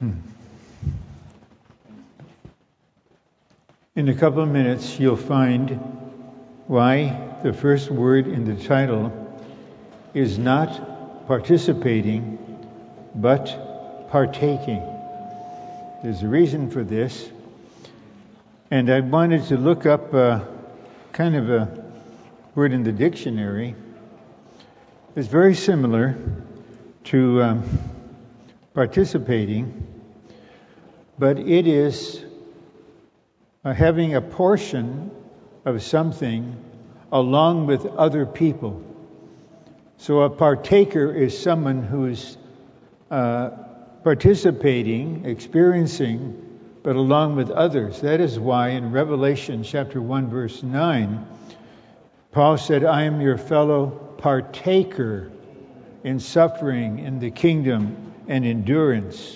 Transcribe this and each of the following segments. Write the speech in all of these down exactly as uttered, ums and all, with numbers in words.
In a couple of minutes, you'll find why the first word in the title is not participating, but partaking. There's a reason for this. And I wanted to look up uh, kind of a word in the dictionary. It's very similar to um, participating, but it is uh, having a portion of something along with other people. So a partaker is someone who's uh, participating, experiencing, but along with others. That is why in Revelation chapter one, verse nine, Paul said, I am your fellow partaker in suffering, in the kingdom, and endurance.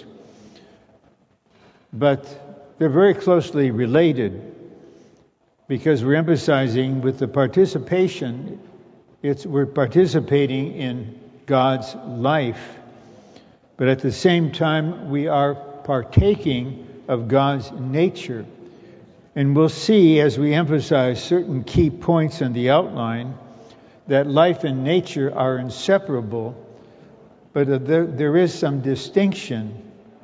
But they're very closely related because we're emphasizing with the participation, it's we're participating in God's life, but at the same time we are partaking of God's nature. And we'll see as we emphasize certain key points in the outline that life and nature are inseparable, but there, there is some distinction.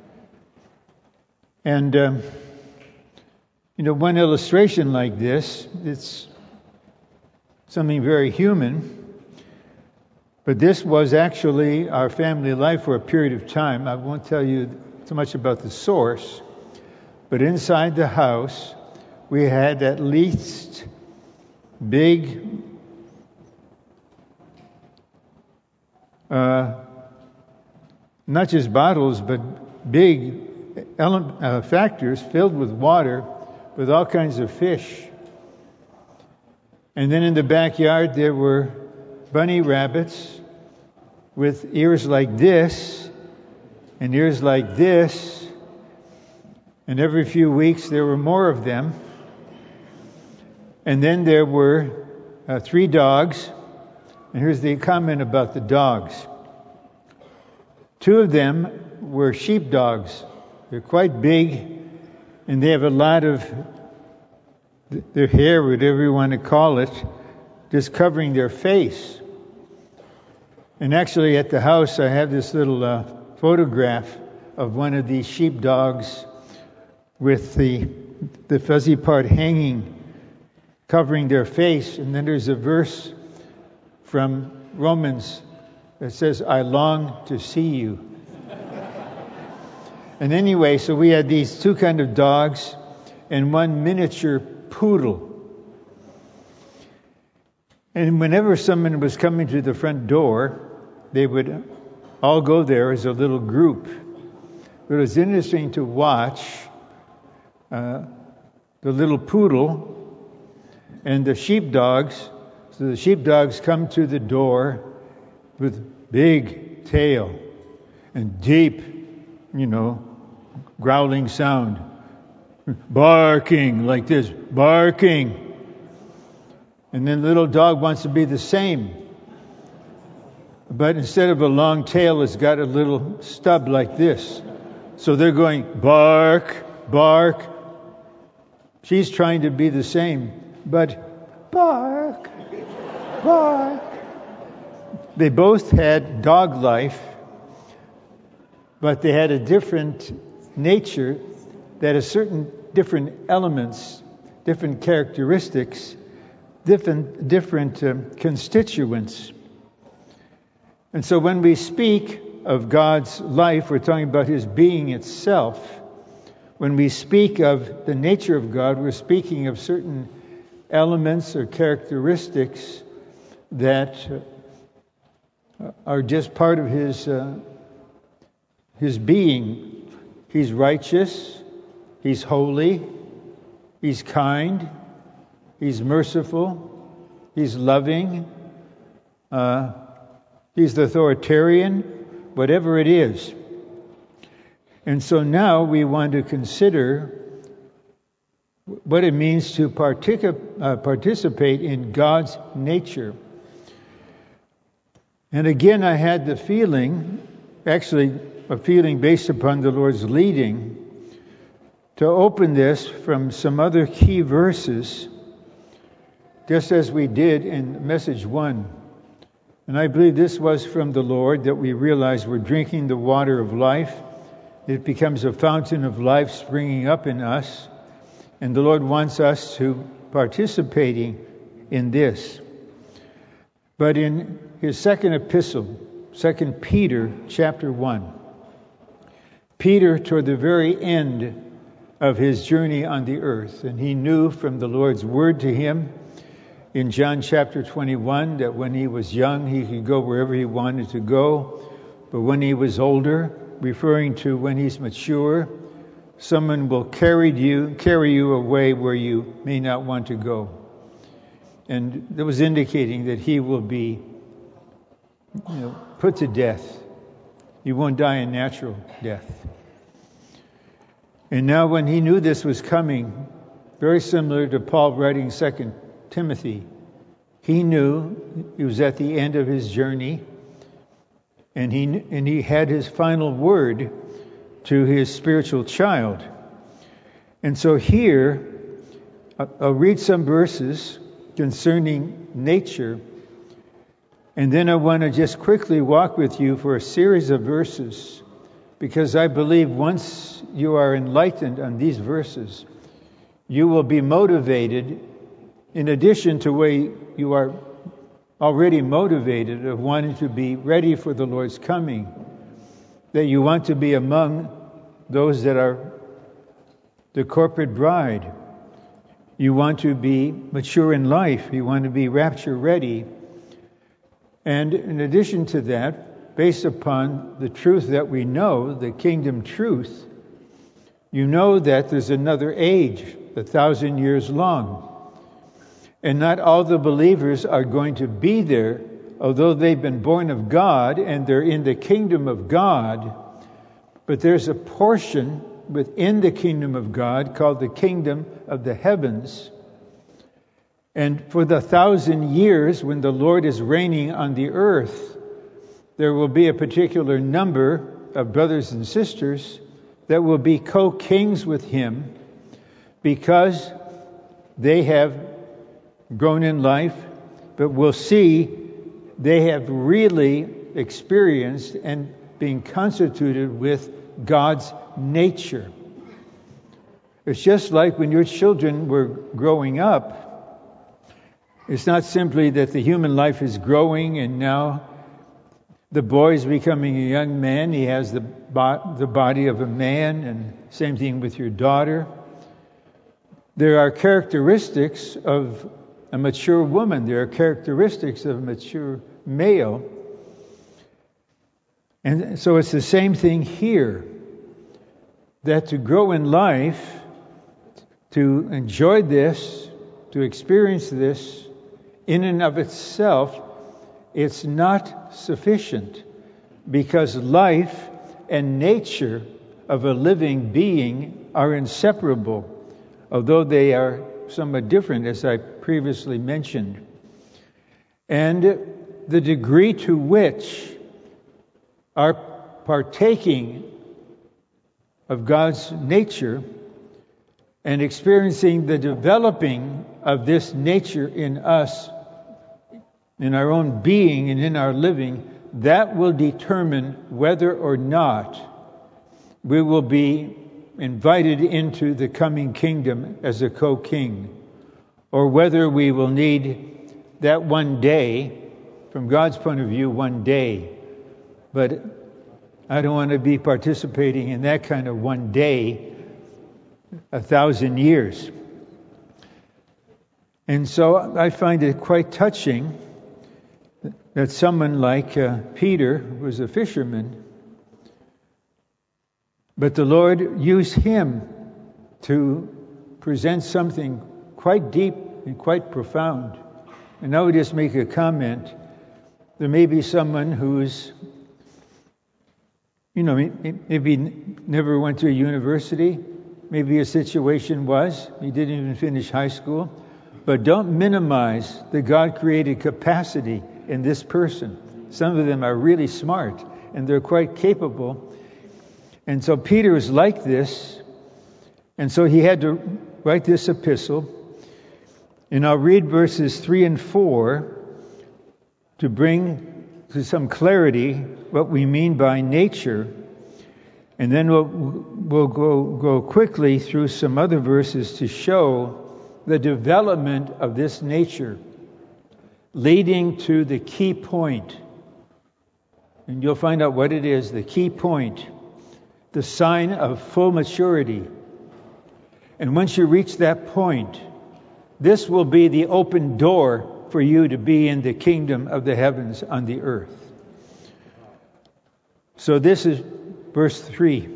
And um, you know, one illustration like this, it's something very human, but this was actually our family life for a period of time. I won't tell you so much about the source, but inside the house, we had at least big uh, not just bottles, but big ele- uh, factors filled with water with all kinds of fish. And then in the backyard there were bunny rabbits with ears like this and ears like this. And every few weeks there were more of them. And then there were uh, three dogs. And here's the comment about the dogs. Two of them were sheep dogs. They're quite big, and they have a lot of their hair, whatever you want to call it, just covering their face. And actually at the house I have this little uh, photograph of one of these sheep dogs with the the fuzzy part hanging, covering their face. And then there's a verse from Romans that says, I long to see you. And anyway, so we had these two kind of dogs and one miniature poodle. And whenever someone was coming to the front door, they would all go there as a little group. But it was interesting to watch uh, the little poodle and the sheepdogs. So the sheepdogs come to the door with big tail and deep, you know, growling sound. Barking like this, barking. And then the little dog wants to be the same. But instead of a long tail, it's got a little stub like this. So they're going bark, bark. She's trying to be the same, but bark, bark. They both had dog life, but they had a different nature that has certain different elements, different characteristics, different different um, constituents. And so when we speak of God's life, we're talking about His being itself. When we speak of the nature of God, we're speaking of certain elements or characteristics that uh, are just part of His uh, His being. He's righteous, He's holy, He's kind, He's merciful, He's loving, uh, He's the authoritarian, whatever it is. And so now we want to consider what it means to particip- uh, participate in God's nature. And again, I had the feeling, actually a feeling based upon the Lord's leading to open this from some other key verses, just as we did in message one. And I believe this was from the Lord, that we realize we're drinking the water of life. It becomes a fountain of life springing up in us. And the Lord wants us to participating in this. But in his second epistle, Second Peter chapter one, Peter, toward the very end of his journey on the earth, and he knew from the Lord's word to him in John chapter twenty-one that when he was young he could go wherever he wanted to go, but when he was older, referring to when he's mature, someone will carry you carry you away where you may not want to go. And that was indicating that he will be, you know, put to death. You won't die a natural death. And now when he knew this was coming, very similar to Paul writing Second Timothy, he knew he was at the end of his journey, and he and he had his final word to his spiritual child. And so here, I'll read some verses concerning nature, and then I want to just quickly walk with you for a series of verses, because I believe once you are enlightened on these verses, you will be motivated, in addition to way you are already motivated of wanting to be ready for the Lord's coming, that you want to be among those that are the corporate bride. You want to be mature in life. You want to be rapture ready. And in addition to that, based upon the truth that we know, the kingdom truth, you know that there's another age, a thousand years long. And not all the believers are going to be there, although they've been born of God and they're in the kingdom of God. But there's a portion within the kingdom of God called the kingdom of the heavens. And for the thousand years when the Lord is reigning on the earth, there will be a particular number of brothers and sisters that will be co-kings with him, because they have grown in life, but we'll see they have really experienced and been constituted with God's nature. It's just like when your children were growing up. It's not simply that the human life is growing and now the boy is becoming a young man. He has the, bo- the body of a man, and same thing with your daughter. There are characteristics of a mature woman. There are characteristics of a mature male. And so it's the same thing here. That to grow in life, to enjoy this, to experience this, in and of itself, it's not sufficient, because life and nature of a living being are inseparable, although they are somewhat different, as I previously mentioned. And the degree to which our partaking of God's nature and experiencing the developing of this nature in us, in our own being and in our living, that will determine whether or not we will be invited into the coming kingdom as a co-king, or whether we will need that one day, from God's point of view, one day. But I don't want to be participating in that kind of one day, a thousand years. And so I find it quite touching that someone like uh, Peter was a fisherman, but the Lord used him to present something quite deep and quite profound. And I would just make a comment. There may be someone who's, you know, maybe never went to a university. Maybe a situation was he didn't even finish high school. But don't minimize the God-created capacity in this person. Some of them are really smart, and they're quite capable. And so Peter is like this, and so he had to write this epistle. And I'll read verses three and four to bring to some clarity what we mean by nature. And then we'll, we'll go, go quickly through some other verses to show the development of this nature, leading to the key point. And you'll find out what it is, the key point, the sign of full maturity. And once you reach that point, this will be the open door for you to be in the kingdom of the heavens on the earth. So this is verse three.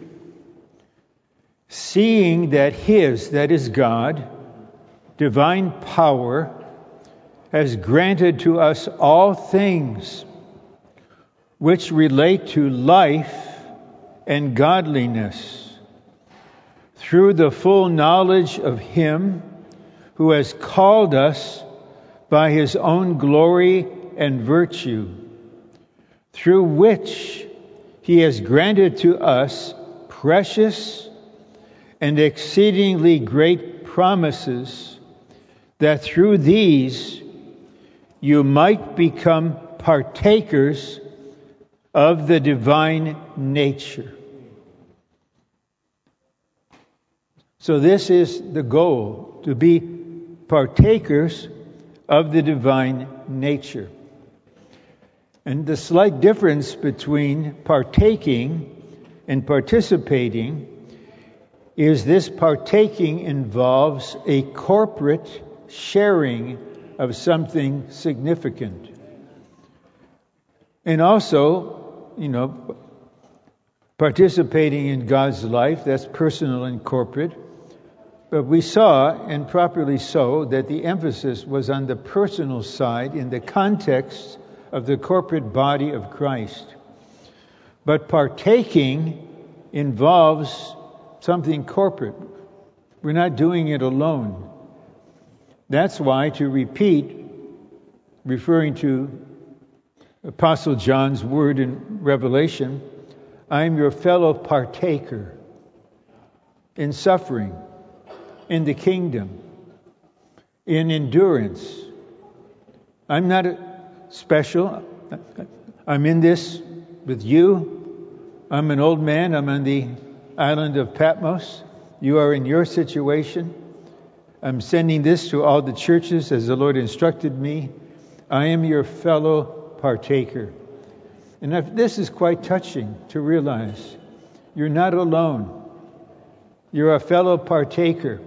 Seeing that His, that is God, divine power has granted to us all things which relate to life and godliness, through the full knowledge of Him who has called us by His own glory and virtue, through which He has granted to us precious and exceedingly great promises, that through these you might become partakers of the divine nature. So this is the goal, to be partakers of the divine nature. And the slight difference between partaking and participating is this partaking involves a corporate sharing of something significant. And also, you know, participating in God's life, that's personal and corporate. But we saw, and properly so, that the emphasis was on the personal side in the context of the corporate body of Christ. But partaking involves something corporate. We're not doing it alone. That's why, to repeat, referring to Apostle John's word in Revelation, I am your fellow partaker in suffering, in the kingdom, in endurance. I'm not special. I'm in this with you. I'm an old man. I'm on the island of Patmos. You are in your situation. I'm sending this to all the churches as the Lord instructed me. I am your fellow partaker. And if, this is quite touching to realize. You're not alone. You're a fellow partaker.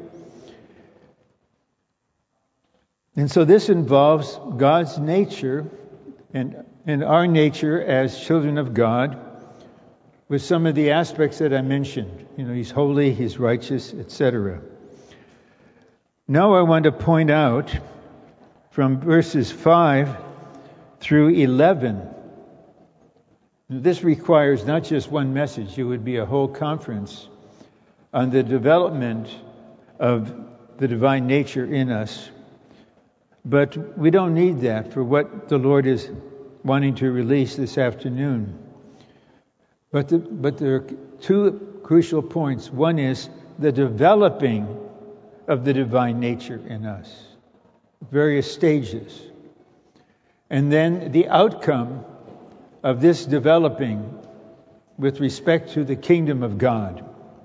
And so this involves God's nature and, and our nature as children of God, with some of the aspects that I mentioned. You know, He's holy, He's righteous, et cetera. Now I want to point out from verses five through eleven. This requires not just one message, it would be a whole conference on the development of the divine nature in us. But we don't need that for what the Lord is wanting to release this afternoon. But, the, but there are two crucial points. One is the developing of the divine nature in us, various stages. And then the outcome of this developing with respect to the kingdom of God.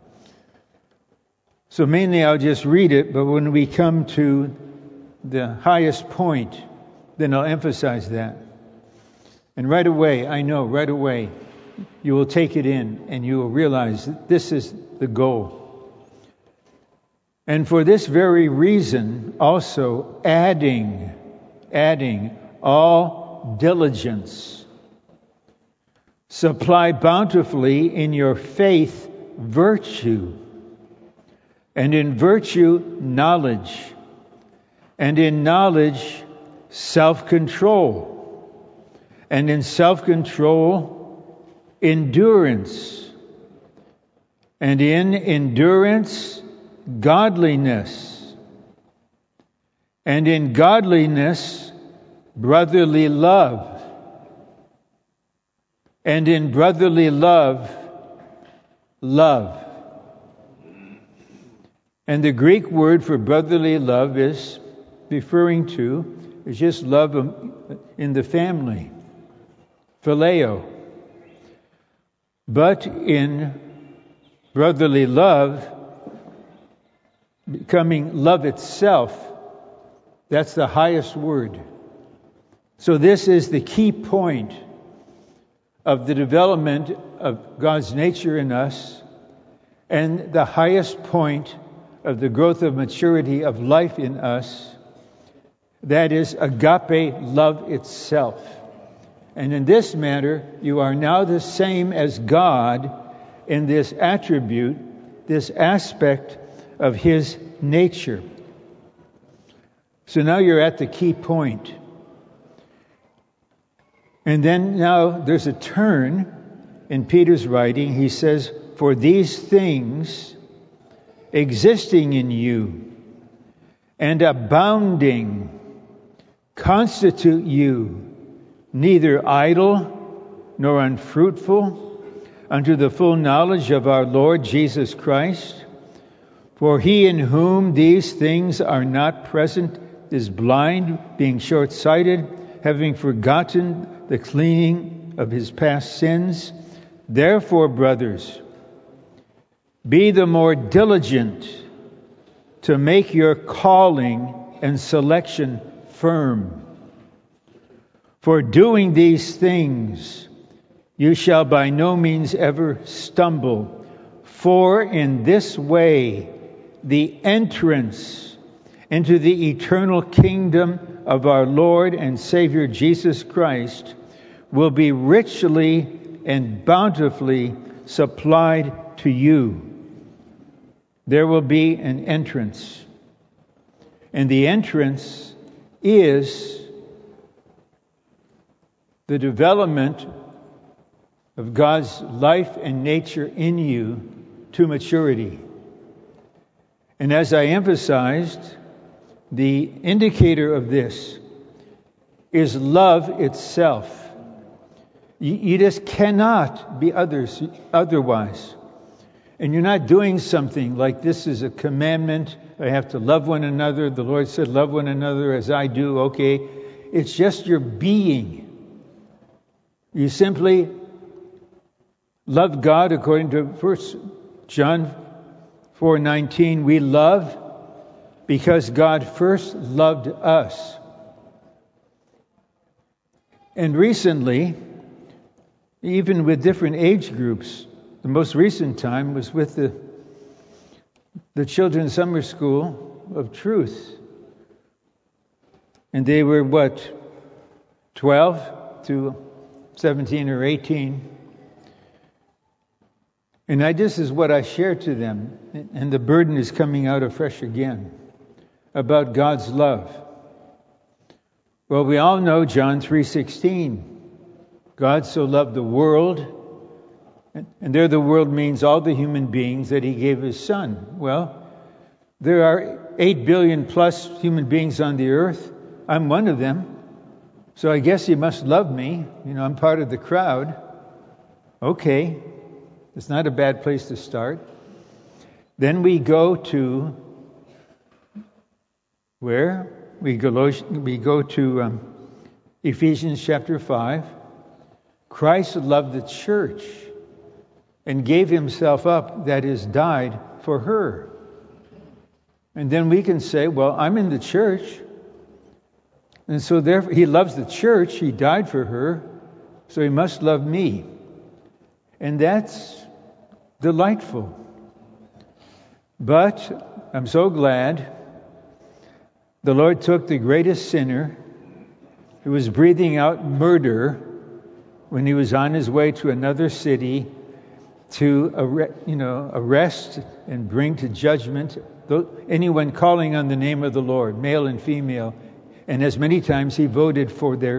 So mainly I'll just read it, but when we come to the highest point, then I'll emphasize that. And right away, I know, right away, you will take it in and you will realize that this is the goal. And for this very reason, also adding, adding all diligence. Supply bountifully in your faith virtue, and in virtue knowledge, and in knowledge self-control, and in self-control endurance, and in endurance godliness, and in godliness brotherly love, and in brotherly love love. And the Greek word for brotherly love is referring to, is just love in the family, phileo. But in brotherly love, becoming love itself, that's the highest word. So this is the key point of the development of God's nature in us, and the highest point of the growth of maturity of life in us. That is agape love itself. And in this matter, you are now the same as God in this attribute, this aspect of His nature. So now you're at the key point. And then now there's a turn in Peter's writing. He says, for these things existing in you and abounding constitute you neither idle nor unfruitful unto the full knowledge of our Lord Jesus Christ. For he in whom these things are not present is blind, being short-sighted, having forgotten the cleaning of his past sins. Therefore, brothers, be the more diligent to make your calling and selection firm. For doing these things, you shall by no means ever stumble. For in this way, the entrance into the eternal kingdom of our Lord and Savior Jesus Christ will be richly and bountifully supplied to you. There will be an entrance. And the entrance is the development of God's life and nature in you to maturity. And as I emphasized, the indicator of this is love itself. You, you just cannot be others otherwise. And you're not doing something like this is a commandment. I have to love one another. The Lord said, love one another as I do. Okay. It's just your being. You simply love God according to First John four nineteen. We love because God first loved us. And recently, even with different age groups, the most recent time was with the the Children's Summer School of Truth. And they were, what, twelve to seventeen or eighteen. And I, this is what I shared to them. And the burden is coming out afresh again about God's love. Well, we all know John three sixteen. God so loved the world, and there the world means all the human beings, that He gave His Son. Well, there are eight billion plus human beings on the earth. I'm one of them. So I guess He must love me. You know, I'm part of the crowd. Okay. It's not a bad place to start. Then we go to where? We go, we go to um, Ephesians chapter five. Christ loved the church and gave Himself up, that is, died for her. And then we can say, well, I'm in the church. And so therefore, He loves the church. He died for her. So He must love me. And that's delightful. But I'm so glad the Lord took the greatest sinner who was breathing out murder when He was on His way to another city to arre- you know, arrest and bring to judgment anyone calling on the name of the Lord, male and female. And as many times He voted for their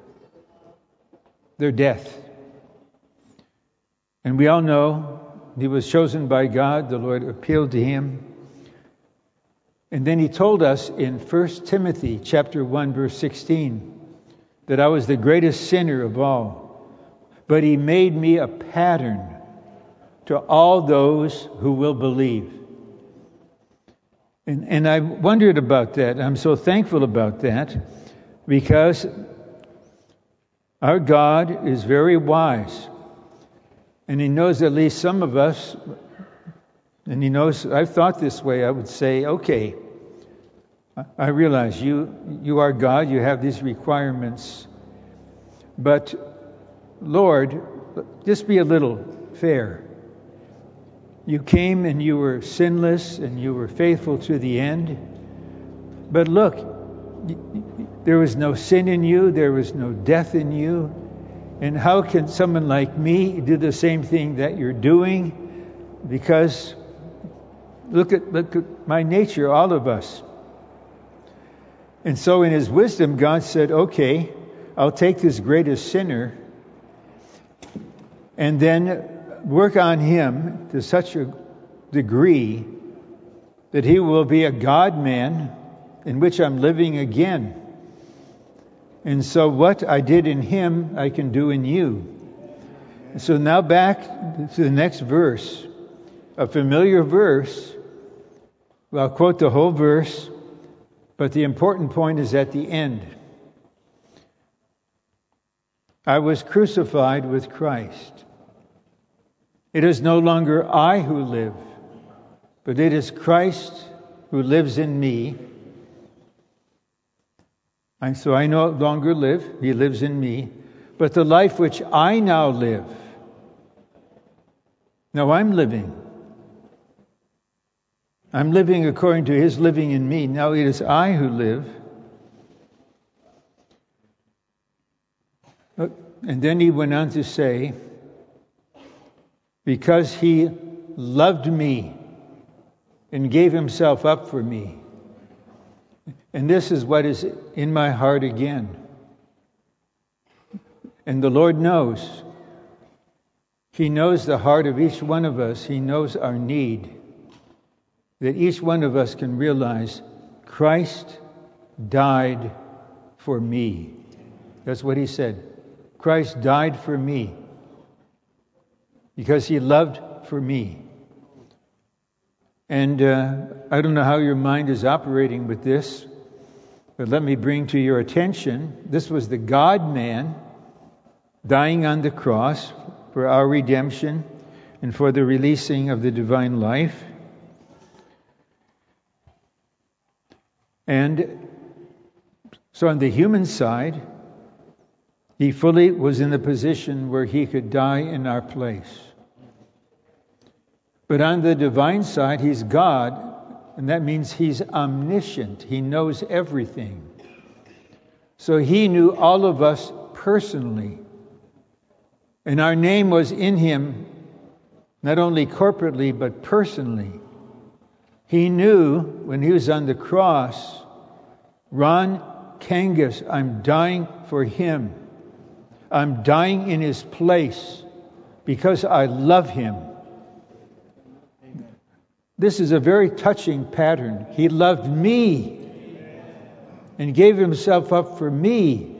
their death. And we all know He was chosen by God. The Lord appealed to Him. And then He told us in First Timothy chapter one, verse sixteen, that I was the greatest sinner of all. But He made me a pattern to all those who will believe. And, and I wondered about that. I'm so thankful about that, because our God is very wise. And He knows at least some of us, and He knows I've thought this way. I would say, okay, I realize you, you are God, you have these requirements, but Lord, just be a little fair. You came and you were sinless and you were faithful to the end. But look, there was no sin in you, there was no death in you. And how can someone like me do the same thing that you're doing? Because look at, look at my nature, all of us. And so in His wisdom, God said, okay, I'll take this greatest sinner and then work on him to such a degree that he will be a God-man in which I'm living again. And so what I did in him, I can do in you. So now back to the next verse, a familiar verse. Well, I'll quote the whole verse, but the important point is at the end. I was crucified with Christ. It is no longer I who live, but it is Christ who lives in me. And so I no longer live, He lives in me, but the life which I now live, now I'm living. I'm living according to His living in me. Now it is I who live. And then He went on to say, because He loved me and gave Himself up for me. And this is what is in my heart again. And the Lord knows. He knows the heart of each one of us. He knows our need. That each one of us can realize Christ died for me. That's what He said. Christ died for me. Because He loved for me. And uh, I don't know how your mind is operating with this, but let me bring to your attention, this was the God-man dying on the cross for our redemption and for the releasing of the divine life. And so on the human side, He fully was in the position where He could die in our place. But on the divine side, He's God, and that means He's omniscient. He knows everything. So He knew all of us personally. And our name was in Him, not only corporately, but personally. He knew when He was on the cross, Ron Kangas, I'm dying for him. I'm dying in his place because I love him. This is a very touching pattern. He loved me and gave Himself up for me.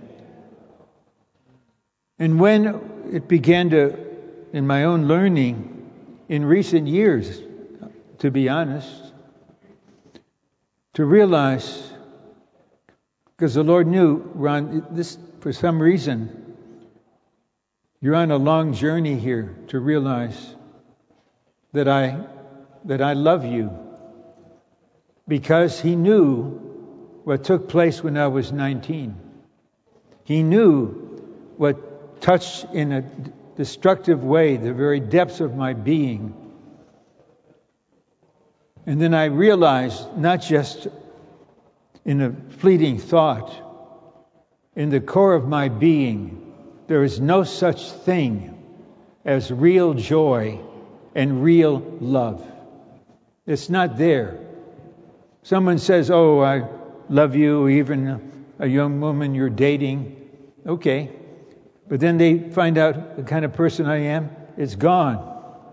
And when it began to, in my own learning, in recent years, to be honest, to realize, because the Lord knew, Ron, this, for some reason, you're on a long journey here to realize that I that I love you. Because He knew what took place when I was nineteen. He knew what touched in a destructive way the very depths of my being. And then I realized, not just in a fleeting thought, in the core of my being, there is no such thing as real joy and real love. It's not there. Someone says, oh, I love you, even a young woman you're dating. Okay. But then they find out the kind of person I am, it's gone.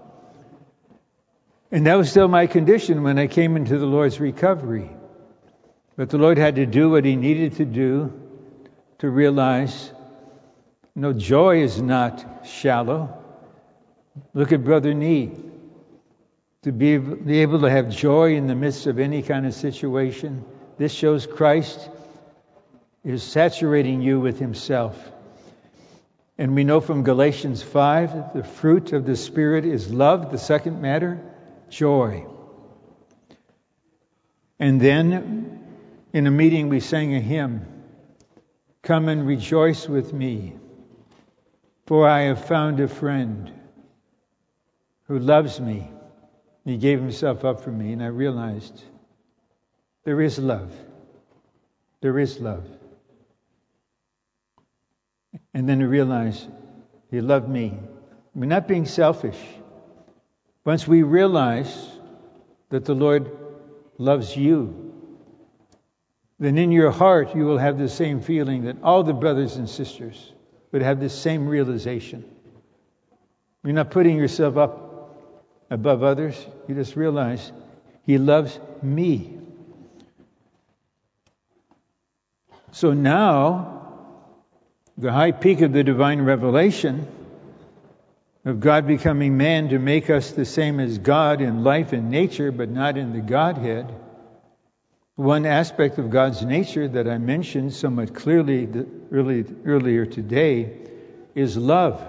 And that was still my condition when I came into the Lord's recovery. But the Lord had to do what He needed to do to realize, no, joy is not shallow. Look at Brother Nee. To be, be able to have joy in the midst of any kind of situation. This shows Christ is saturating you with himself. And we know from Galatians five that the fruit of the Spirit is love. The second matter, joy. And then in a meeting we sang a hymn. Come and rejoice with me, for I have found a friend who loves me. He gave himself up for me, and I realized there is love. There is love. And then I realized he loved me. We're not being selfish. Once we realize that the Lord loves you, then in your heart you will have the same feeling that all the brothers and sisters would have the same realization. You're not putting yourself up above others. You just realize he loves me. So now, the high peak of the divine revelation of God becoming man to make us the same as God in life and nature, but not in the Godhead. One aspect of God's nature that I mentioned somewhat clearly early, earlier today is love.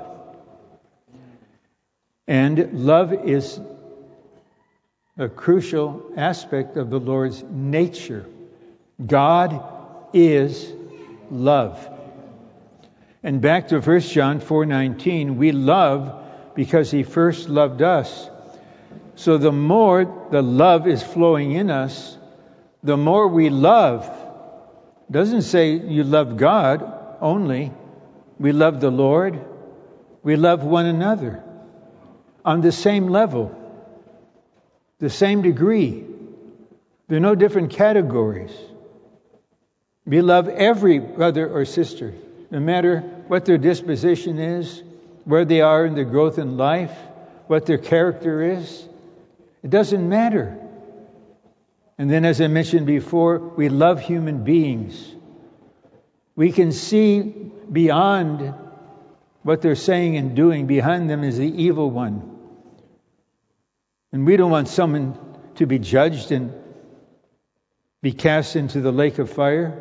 And love is a crucial aspect of the Lord's nature. God is love. And back to First John four nineteen, we love because he first loved us. So the more the love is flowing in us, the more we love. It doesn't say you love God only. We love the Lord. We love one another on the same level, the same degree. There are no different categories. We love every brother or sister, no matter what their disposition is, where they are in their growth in life, what their character is. It doesn't matter. And then, as I mentioned before, we love human beings. We can see beyond what they're saying and doing. Behind them is the evil one. And we don't want someone to be judged and be cast into the lake of fire.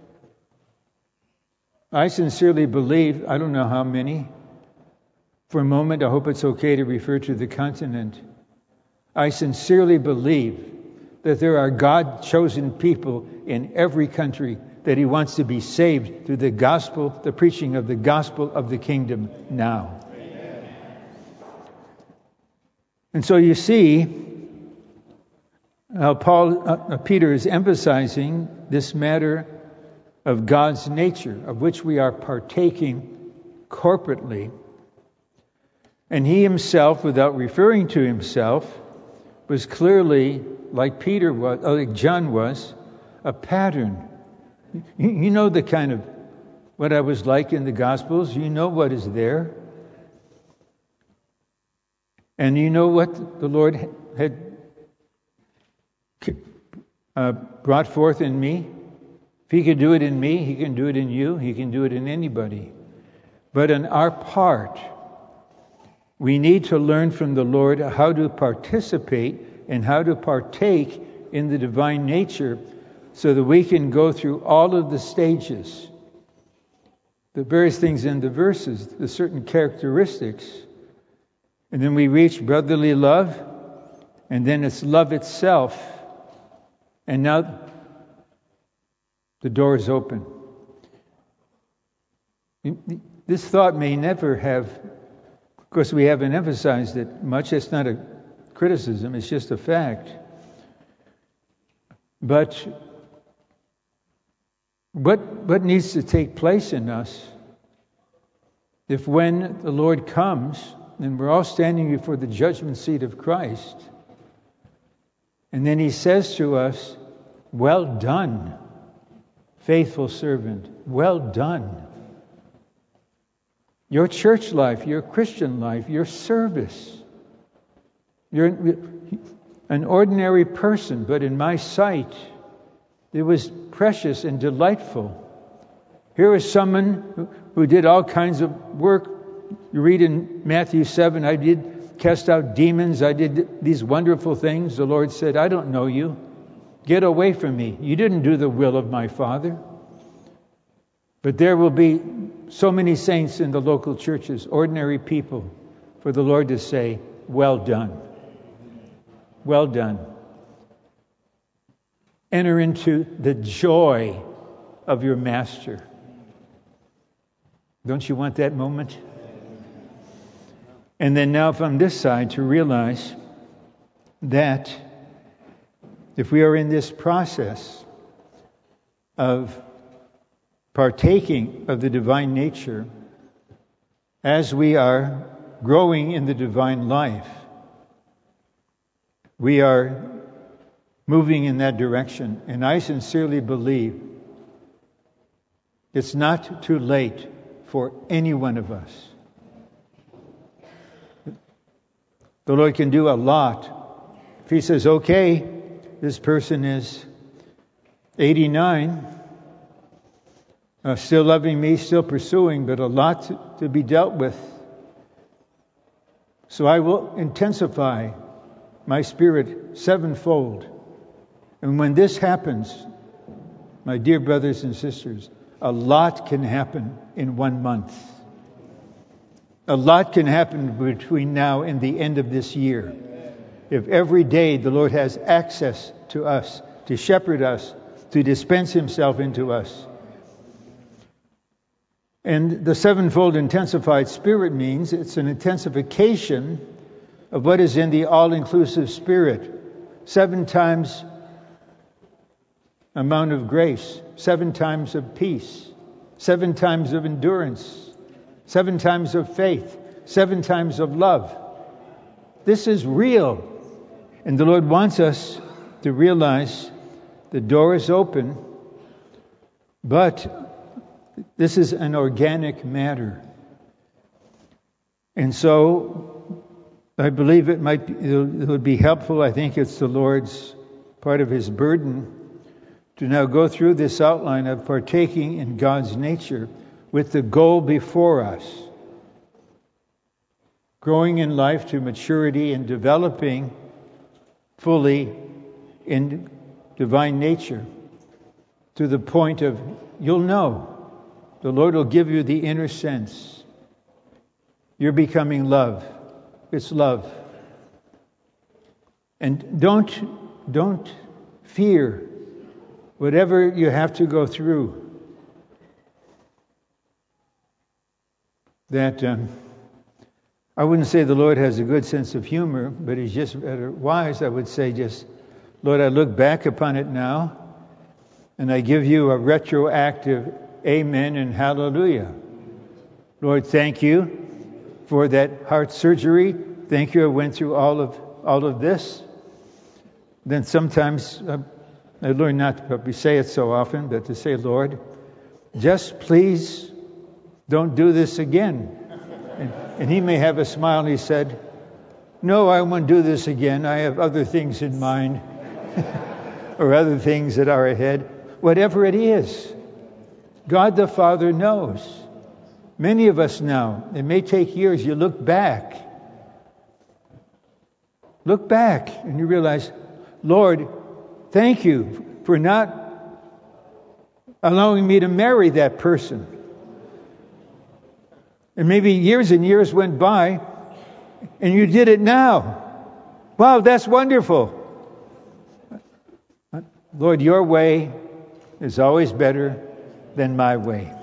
I sincerely believe, I don't know how many, for a moment I hope it's okay to refer to the continent. I sincerely believe that there are God-chosen people in every country that he wants to be saved through the gospel, the preaching of the gospel of the kingdom now. Amen. And so you see how Paul, uh, Peter is emphasizing this matter of God's nature, of which we are partaking corporately. And he himself, without referring to himself, was clearly, like Peter was, like John was, a pattern. You know the kind of what I was like in the Gospels. You know what is there. And you know what the Lord had uh, brought forth in me. If he could do it in me, he can do it in you. He can do it in anybody. But on our part, we need to learn from the Lord how to participate and how to partake in the divine nature so that we can go through all of the stages, the various things in the verses, the certain characteristics. And then we reach brotherly love, and then it's love itself. And now the door is open. This thought may never have, of course we haven't emphasized it much, it's not a criticism, it's just a fact. But what what needs to take place in us if when the Lord comes and we're all standing before the judgment seat of Christ, and then he says to us, well done, faithful servant, well done. Your church life, your Christian life, your service. You're an ordinary person, but in my sight, it was precious and delightful. Here was someone who, who did all kinds of work. You read in Matthew seven, I did cast out demons. I did these wonderful things. The Lord said, I don't know you. Get away from me. You didn't do the will of my Father. But there will be so many saints in the local churches, ordinary people, for the Lord to say, well done. Well done. Enter into the joy of your Master. Don't you want that moment? And then now from this side to realize that if we are in this process of partaking of the divine nature, as we are growing in the divine life, we are moving in that direction. And I sincerely believe it's not too late for any one of us. The Lord can do a lot. If He says, okay, this person is eighty-nine, uh, still loving me, still pursuing, but a lot to, to be dealt with. So I will intensify my spirit sevenfold. And when this happens, my dear brothers and sisters, a lot can happen in one month. A lot can happen between now and the end of this year. If every day the Lord has access to us, to shepherd us, to dispense Himself into us. And the sevenfold intensified spirit means it's an intensification of what is in the all-inclusive spirit. Seven times amount of grace, seven times of peace, seven times of endurance, seven times of faith, seven times of love. This is real. And the Lord wants us to realize the door is open, but this is an organic matter. And so I believe it might be, it would be helpful. I think it's the Lord's part of His burden to now go through this outline of partaking in God's nature with the goal before us. Growing in life to maturity and developing fully in divine nature to the point of, you'll know, the Lord will give you the inner sense. You're becoming love. It's love. And don't, don't fear whatever you have to go through. That um, I wouldn't say the Lord has a good sense of humor, but He's just better wise. I would say just, Lord, I look back upon it now, and I give you a retroactive amen and hallelujah. Lord, thank you for that heart surgery. Thank you I went through all of all of this. Then sometimes uh, I learn not to probably say it so often, but to say, Lord, just please don't do this again. And, and He may have a smile and He said, no, I won't do this again. I have other things in mind or other things that are ahead. Whatever it is, God the Father knows. Many of us now, it may take years, you look back. Look back and you realize, Lord, thank you for not allowing me to marry that person. And maybe years and years went by and you did it now. Wow, that's wonderful. Lord, your way is always better than my way.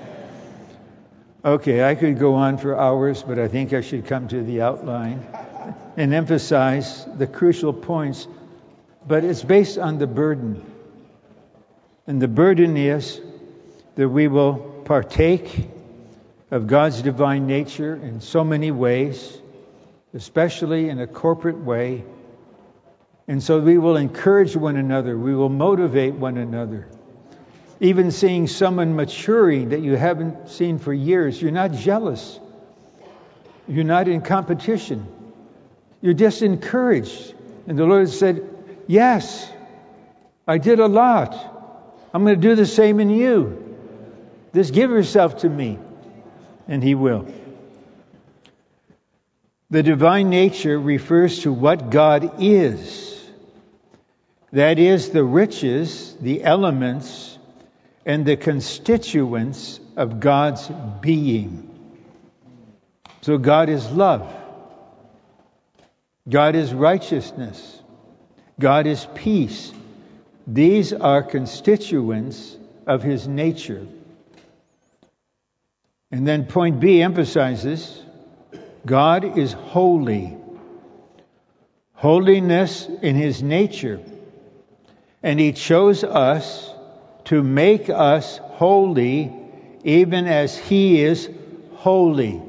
Okay, I could go on for hours, but I think I should come to the outline and emphasize the crucial points. But it's based on the burden. And the burden is that we will partake of God's divine nature in so many ways, especially in a corporate way. And so we will encourage one another. We will motivate one another. Even seeing someone maturing that you haven't seen for years, you're not jealous. You're not in competition. You're just encouraged. And the Lord said, yes, I did a lot. I'm going to do the same in you. Just give yourself to me. And He will. The divine nature refers to what God is. That is, the riches, the elements, and the constituents of God's being. So God is love. God is righteousness. God is peace. These are constituents of His nature. And then point B emphasizes God is holy. Holiness in His nature. And He chose us to make us holy even as He is holy.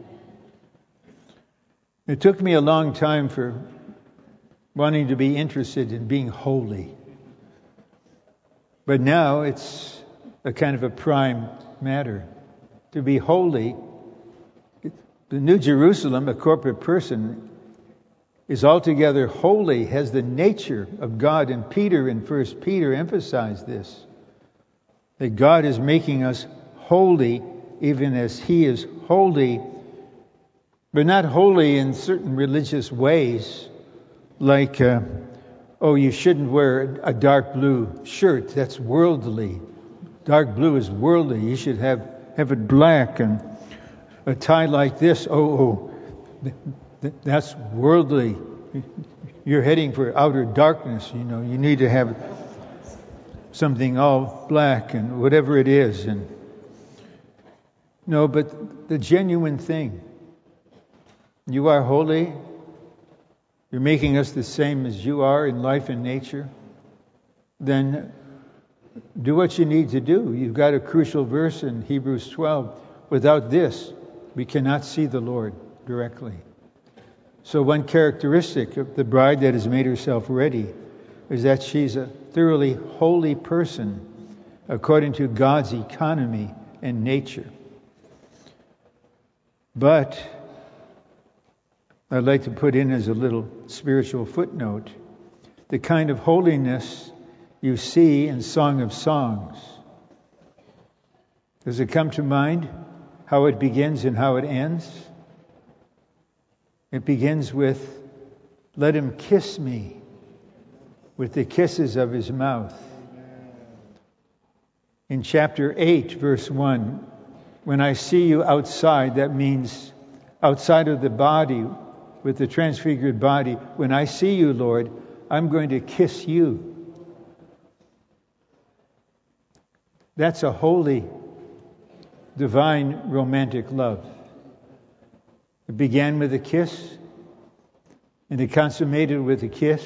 It took me a long time for wanting to be interested in being holy. But now it's a kind of a prime matter. To be holy, the New Jerusalem, a corporate person, is altogether holy, has the nature of God. And Peter in First Peter emphasized this, that God is making us holy even as He is holy, but not holy in certain religious ways, like, uh, oh, you shouldn't wear a dark blue shirt. That's worldly. Dark blue is worldly. You should have, have it black, and a tie like this. Oh, oh, th- th- that's worldly. You're heading for outer darkness. You know, you need to have something all black and whatever it is. And no, but the genuine thing. You are holy. You're making us the same as you are in life and nature. Then do what you need to do. You've got a crucial verse in Hebrews twelve. Without this, we cannot see the Lord directly. So one characteristic of the bride that has made herself ready is that she's a thoroughly holy person according to God's economy and nature. But I'd like to put in as a little spiritual footnote the kind of holiness you see in Song of Songs. Does it come to mind how it begins and how it ends? It begins with, "Let him kiss me with the kisses of his mouth." In chapter eight, verse one, "When I see you outside," that means outside of the body, with the transfigured body, "when I see you, Lord, I'm going to kiss you." That's a holy, divine, romantic love. It began with a kiss, and it consummated with a kiss,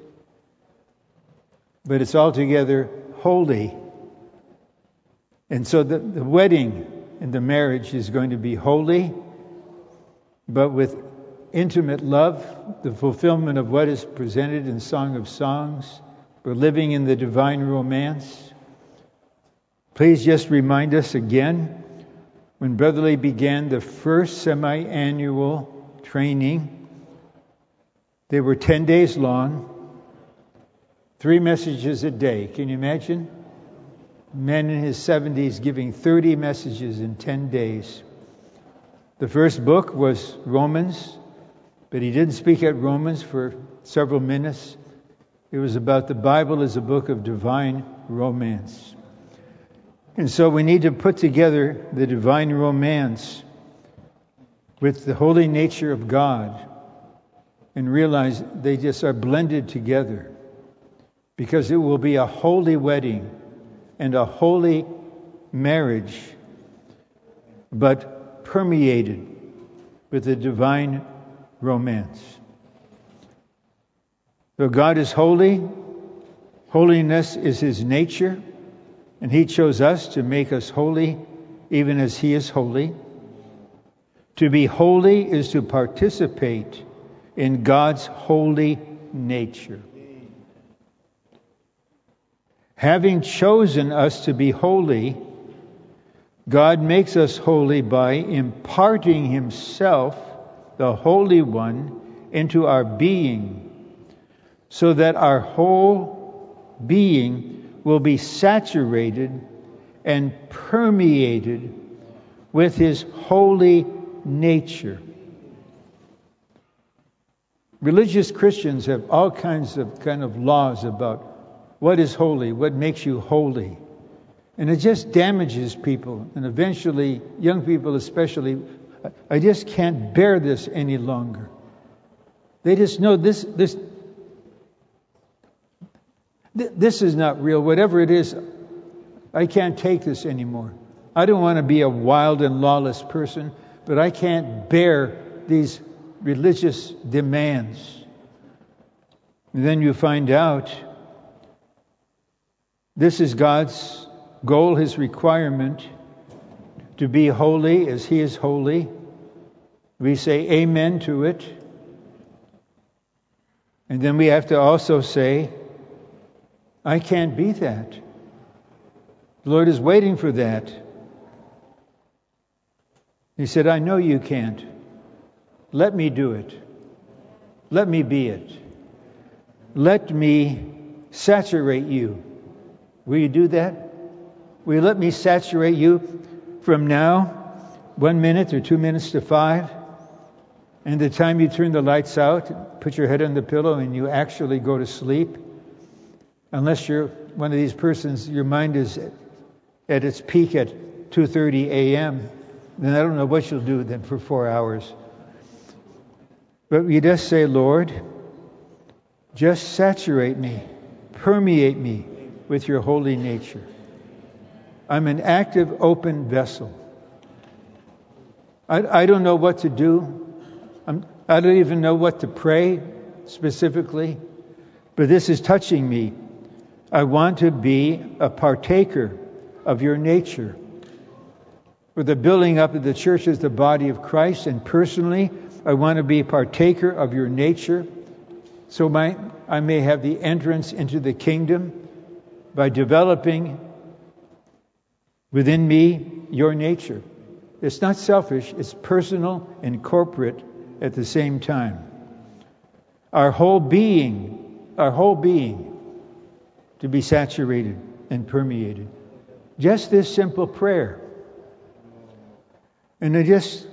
but it's altogether holy. And so the, the wedding and the marriage is going to be holy, but with intimate love, the fulfillment of what is presented in Song of Songs. We're living in the divine romance. Please just remind us again, when Brother Lee began the first semi-annual training, they were ten days long, three messages a day. Can you imagine? A man in his seventies giving thirty messages in ten days. The first book was Romans, but he didn't speak at Romans for several minutes. It was about the Bible as a book of divine romance. And so we need to put together the divine romance with the holy nature of God and realize they just are blended together, because it will be a holy wedding and a holy marriage, but permeated with the divine romance. So God is holy. Holiness is His nature. And He chose us to make us holy, even as He is holy. To be holy is to participate in God's holy nature. Having chosen us to be holy, God makes us holy by imparting Himself, the Holy One, into our being, so that our whole being will be saturated and permeated with His holy nature. Religious Christians have all kinds of kind of laws about what is holy, what makes you holy. And it just damages people. And eventually, young people especially, I just can't bear this any longer. They just know this, this, this is not real. Whatever it is, I can't take this anymore. I don't want to be a wild and lawless person, but I can't bear these religious demands. And then you find out this is God's goal, His requirement, to be holy as He is holy. We say amen to it. And then we have to also say, I can't be that. The Lord is waiting for that. He said, I know you can't. Let me do it. Let me be it. Let me saturate you. Will you do that? Will you let me saturate you from now, one minute or two minutes to five, and the time you turn the lights out, put your head on the pillow, and you actually go to sleep? Unless you're one of these persons, your mind is at its peak at two thirty a.m., then I don't know what you'll do then for four hours. But you just say, Lord, just saturate me, permeate me with your holy nature. I'm an active, open vessel. I, I don't know what to do. I'm, I don't even know what to pray specifically. But this is touching me. I want to be a partaker of your nature. For the building up of the church as the body of Christ, and personally, I want to be a partaker of your nature, so my, I may have the entrance into the kingdom by developing within me your nature. It's not selfish, it's personal and corporate at the same time. Our whole being, our whole being to be saturated and permeated. Just this simple prayer. And I just,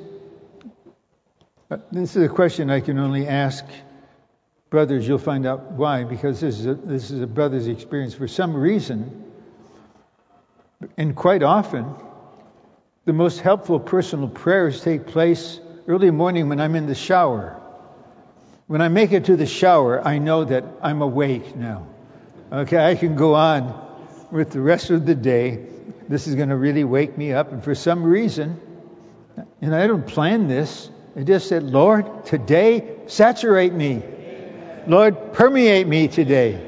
this is a question I can only ask brothers. You'll find out why, because this is a, this is a brother's experience. For some reason, and quite often, the most helpful personal prayers take place early morning when I'm in the shower. When I make it to the shower, I know that I'm awake now. Okay, I can go on with the rest of the day. This is going to really wake me up. And for some reason, and I don't plan this, I just said, Lord, today, saturate me. Lord, permeate me today.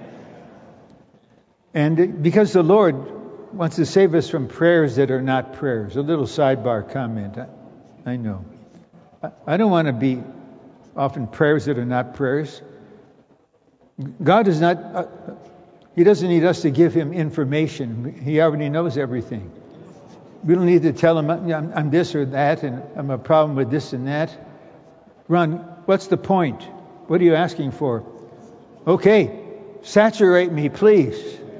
And because the Lord wants to save us from prayers that are not prayers. A little sidebar comment. I, I know. I, I don't want to be often prayers that are not prayers. God is not, uh, He doesn't need us to give Him information. He already knows everything. We don't need to tell Him, I'm, I'm this or that, and I'm a problem with this and that. Ron, what's the point? What are you asking for? Okay, saturate me, please.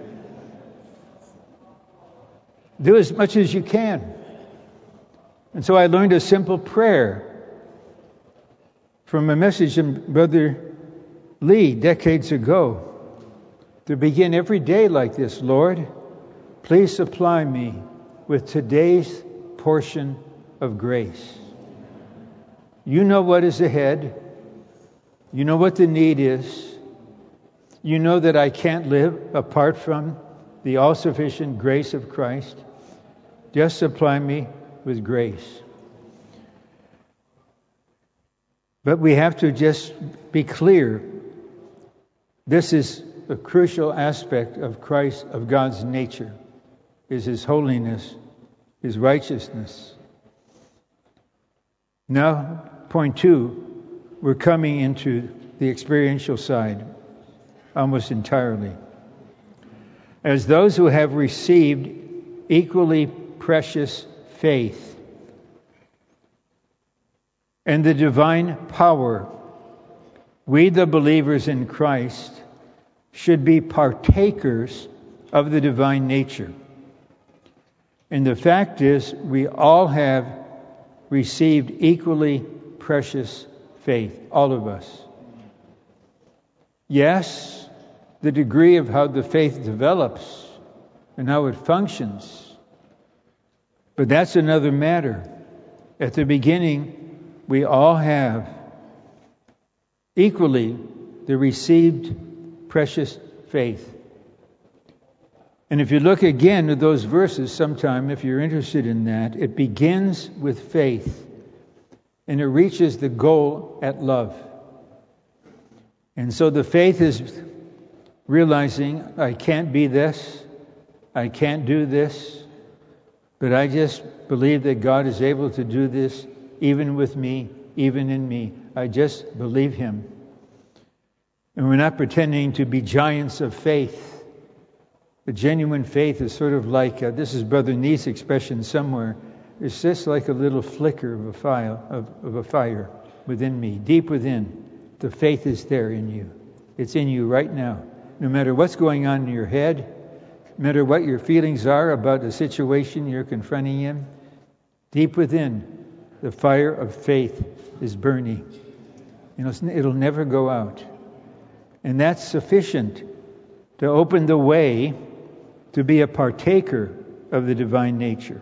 Do as much as you can. And so I learned a simple prayer from a message from Brother Lee decades ago. To begin every day like this, Lord, please supply me with today's portion of grace. You know what is ahead. You know what the need is. You know that I can't live apart from the all-sufficient grace of Christ. Just supply me with grace. But we have to just be clear. This is a crucial aspect of Christ, of God's nature, is His holiness, His righteousness. Now, point two, we're coming into the experiential side almost entirely. As those who have received equally precious faith and the divine power, we, the believers in Christ, should be partakers of the divine nature. And the fact is, we all have received equally precious faith, all of us. Yes, the degree of how the faith develops and how it functions. But that's another matter. At the beginning, we all have equally the received precious faith. And if you look again at those verses sometime, if you're interested in that, it begins with faith and it reaches the goal at love. And so the faith is realizing, I can't be this, I can't do this, but I just believe that God is able to do this even with me, even in me. I just believe Him. And we're not pretending to be giants of faith. The genuine faith is sort of like, uh, this is Brother Neith's expression somewhere, it's just like a little flicker of a fire, of, of a fire within me, deep within. The faith is there in you. It's in you right now. No matter what's going on in your head, no matter what your feelings are about the situation you're confronting in, deep within, the fire of faith is burning. You know, it'll never go out. And that's sufficient to open the way to be a partaker of the divine nature.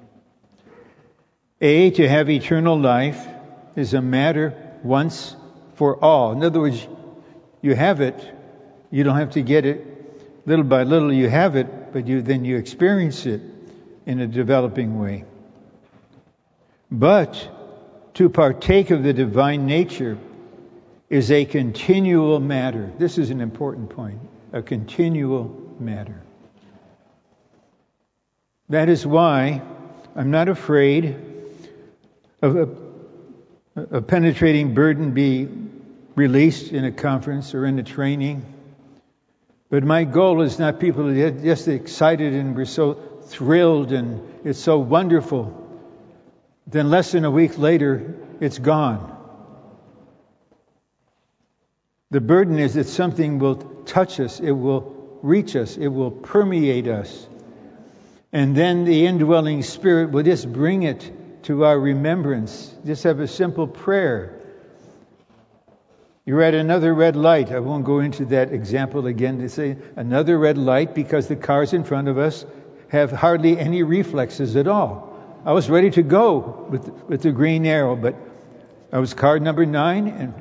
A, to have eternal life is a matter once for all. In other words, you have it, you don't have to get it. Little by little you have it, but you then you experience it in a developing way. But to partake of the divine nature is a continual matter. This is an important point. A continual matter. That is why I'm not afraid of a, a penetrating burden be released in a conference or in a training. But my goal is not people to get just excited and we're so thrilled and it's so wonderful. Then less than a week later, it's gone. The burden is that something will touch us, it will reach us, it will permeate us. And then the indwelling Spirit will just bring it to our remembrance. Just have a simple prayer. You're at another red light. I won't go into that example again to say another red light because the cars in front of us have hardly any reflexes at all. I was ready to go with, with the green arrow, but I was car number nine and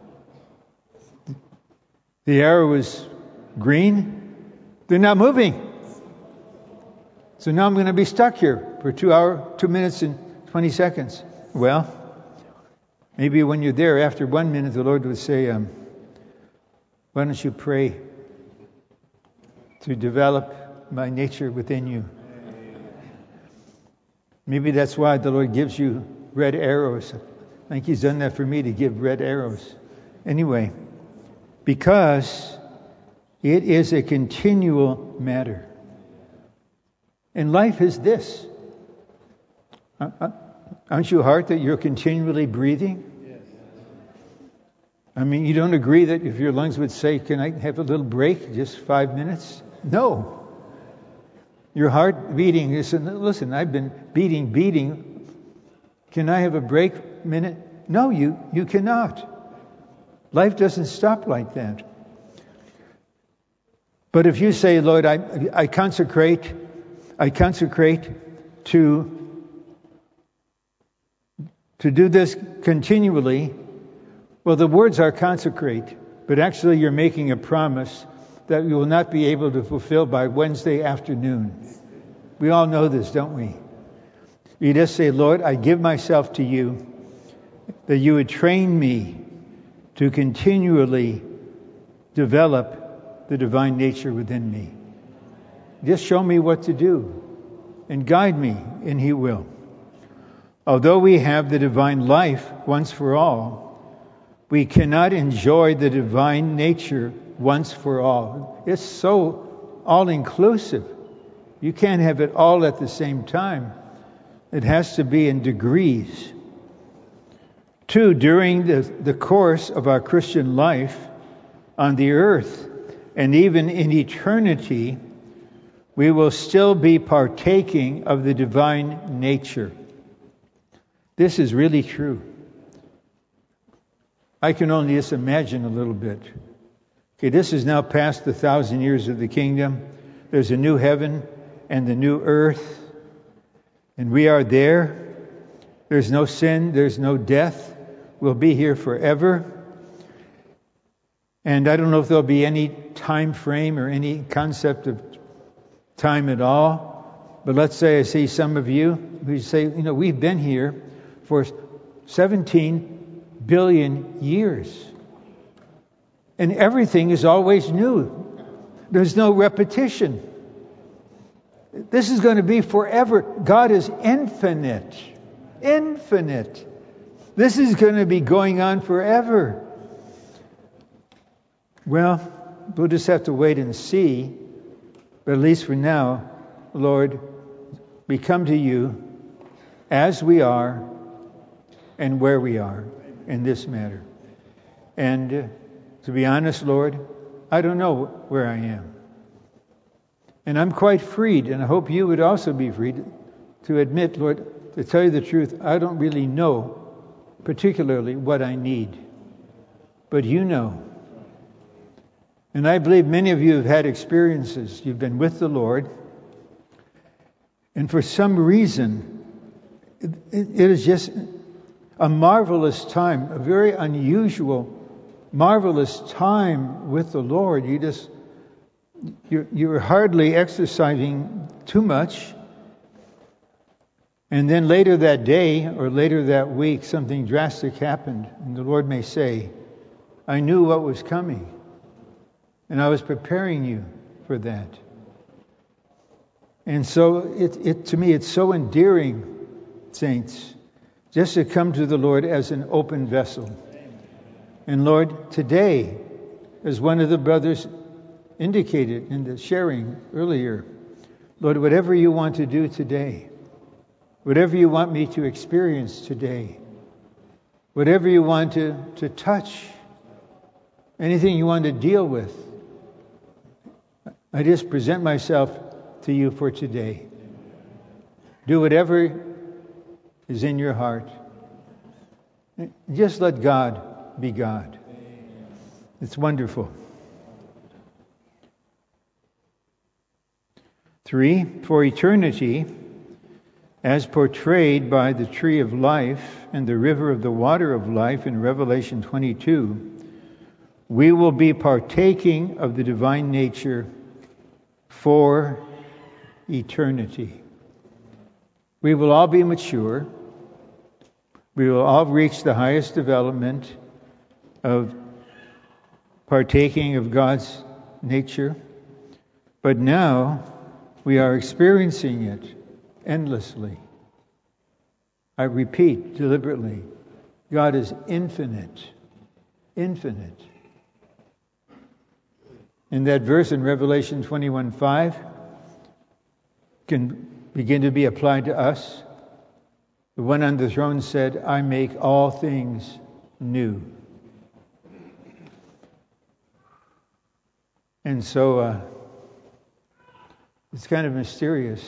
the arrow was green. They're not moving. So now I'm going to be stuck here for two hour, two minutes and twenty seconds. Well, maybe when you're there, after one minute, the Lord would say, um, why don't you pray to develop my nature within you? Maybe that's why the Lord gives you red arrows. I think He's done that for me to give red arrows. Anyway, because it is a continual matter. And life is this. Aren't you heart that you're continually breathing? Yes. I mean, you don't agree that if your lungs would say, can I have a little break, just five minutes? No. Your heart beating is, listen, I've been beating, beating. Can I have a break minute? No, you, you cannot. Life doesn't stop like that. But if you say, Lord, I, I consecrate, I consecrate to to do this continually, well, the words are consecrate, but actually you're making a promise that you will not be able to fulfill by Wednesday afternoon. We all know this, don't we? You just say, Lord, I give myself to you, that you would train me to continually develop the divine nature within me. Just show me what to do and guide me, and He will. Although we have the divine life once for all, we cannot enjoy the divine nature once for all. It's so all-inclusive. You can't have it all at the same time. It has to be in degrees. Two, during the, the course of our Christian life on the earth and even in eternity, we will still be partaking of the divine nature. This is really true. I can only just imagine a little bit. Okay, this is now past the thousand years of the kingdom. There's a new heaven and the new earth. And we are there. There's no sin. There's no death. We'll be here forever. And I don't know if there'll be any time frame or any concept of time at all. But let's say I see some of you who say, you know, we've been here for seventeen billion years. And everything is always new. There's no repetition. This is going to be forever. God is infinite. Infinite. This is going to be going on forever. Well, we'll just have to wait and see. But at least for now, Lord, we come to you as we are and where we are in this matter. And uh, to be honest, Lord, I don't know where I am. And I'm quite freed, and I hope you would also be freed to admit, Lord, to tell you the truth, I don't really know particularly what I need. But you know. And I believe many of you have had experiences. You've been with the Lord. And for some reason, it, it is just a marvelous time, a very unusual, marvelous time with the Lord. You just, you're, you're hardly exercising too much. And then later that day or later that week, something drastic happened. And the Lord may say, I knew what was coming. And I was preparing you for that. And so it, it to me, it's so endearing, saints, just to come to the Lord as an open vessel. And Lord, today, as one of the brothers indicated in the sharing earlier, Lord, whatever you want to do today, whatever you want me to experience today, whatever you want to, to touch, anything you want to deal with, I just present myself to you for today. Do whatever is in your heart. Just let God be God. It's wonderful. Three, for eternity, as portrayed by the tree of life and the river of the water of life in Revelation twenty-two, we will be partaking of the divine nature for eternity. We will all be mature. We will all reach the highest development of partaking of God's nature. But now we are experiencing it endlessly. I repeat deliberately, God is infinite. Infinite. And that verse in Revelation twenty-one five can begin to be applied to us. The one on the throne said, I make all things new. And so uh, it's kind of mysterious.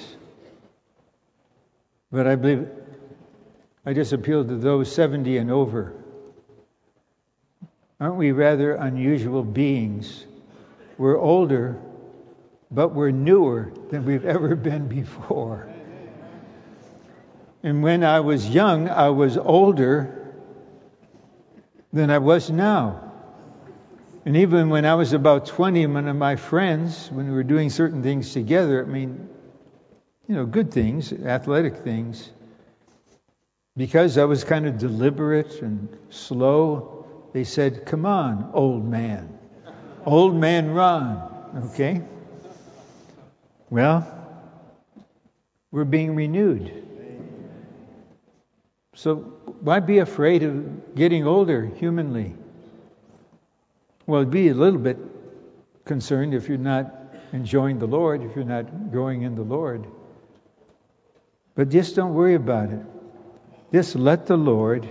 But I believe, I just appeal to those seventy and over. Aren't we rather unusual beings? We're older, but we're newer than we've ever been before. And when I was young, I was older than I was now. And even when I was about twenty, one of my friends, when we were doing certain things together, I mean, you know, good things, athletic things, because I was kind of deliberate and slow, they said, come on, old man. Old man Ron. Okay? Well, we're being renewed. So why be afraid of getting older humanly? Well, be a little bit concerned if you're not enjoying the Lord, if you're not growing in the Lord. But just don't worry about it. Just let the Lord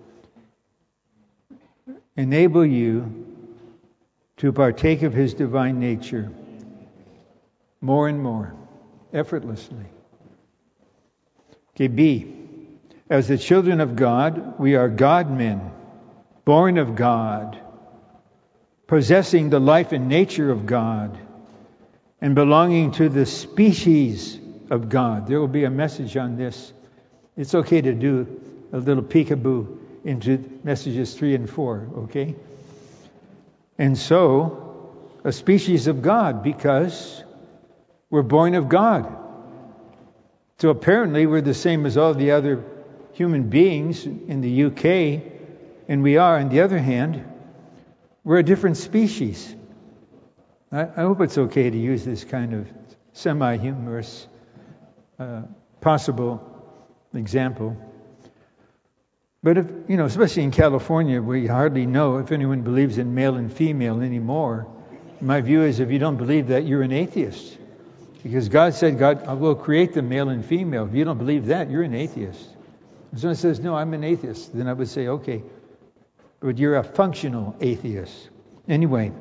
enable you to partake of His divine nature more and more, effortlessly. Okay, B. As the children of God, we are God-men, born of God, possessing the life and nature of God, and belonging to the species of God. There will be a message on this. It's okay to do a little peekaboo into messages three and four, okay? And so, a species of God, because we're born of God. So apparently we're the same as all the other human beings in the U K, and we are. On the other hand, we're a different species. I, I hope it's okay to use this kind of semi-humorous uh, possible example. But if, you know, especially in California, where you hardly know if anyone believes in male and female anymore, my view is if you don't believe that, you're an atheist. Because God said, God will create the male and female. If you don't believe that, you're an atheist. If someone says, no, I'm an atheist, then I would say, okay, but you're a functional atheist. Anyway,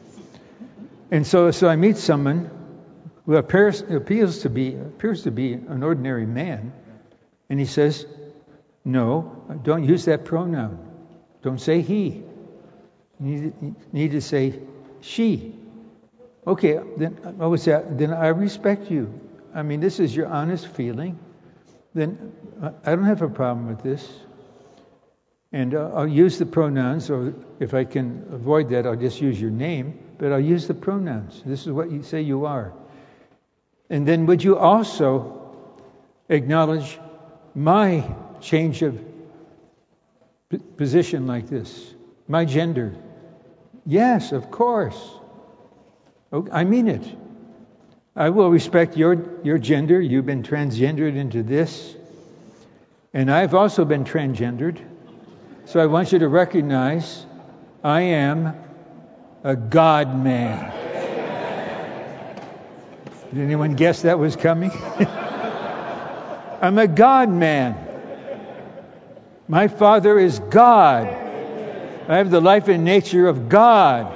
and so so I meet someone who appears, appears to be appears to be an ordinary man, and he says, no, don't use that pronoun. Don't say he. You need, you need to say she. Okay, then I would say, then I respect you. I mean, this is your honest feeling. Then I don't have a problem with this. And uh, I'll use the pronouns, or if I can avoid that, I'll just use your name. But I'll use the pronouns. This is what you say you are. And then would you also acknowledge my change of p- position like this? My gender? Yes, of course. Oh, I mean it. I will respect your, your gender. You've been transgendered into this. And I've also been transgendered. So I want you to recognize I am a God man. Did anyone guess that was coming? I'm a God man. My Father is God. I have the life and nature of God.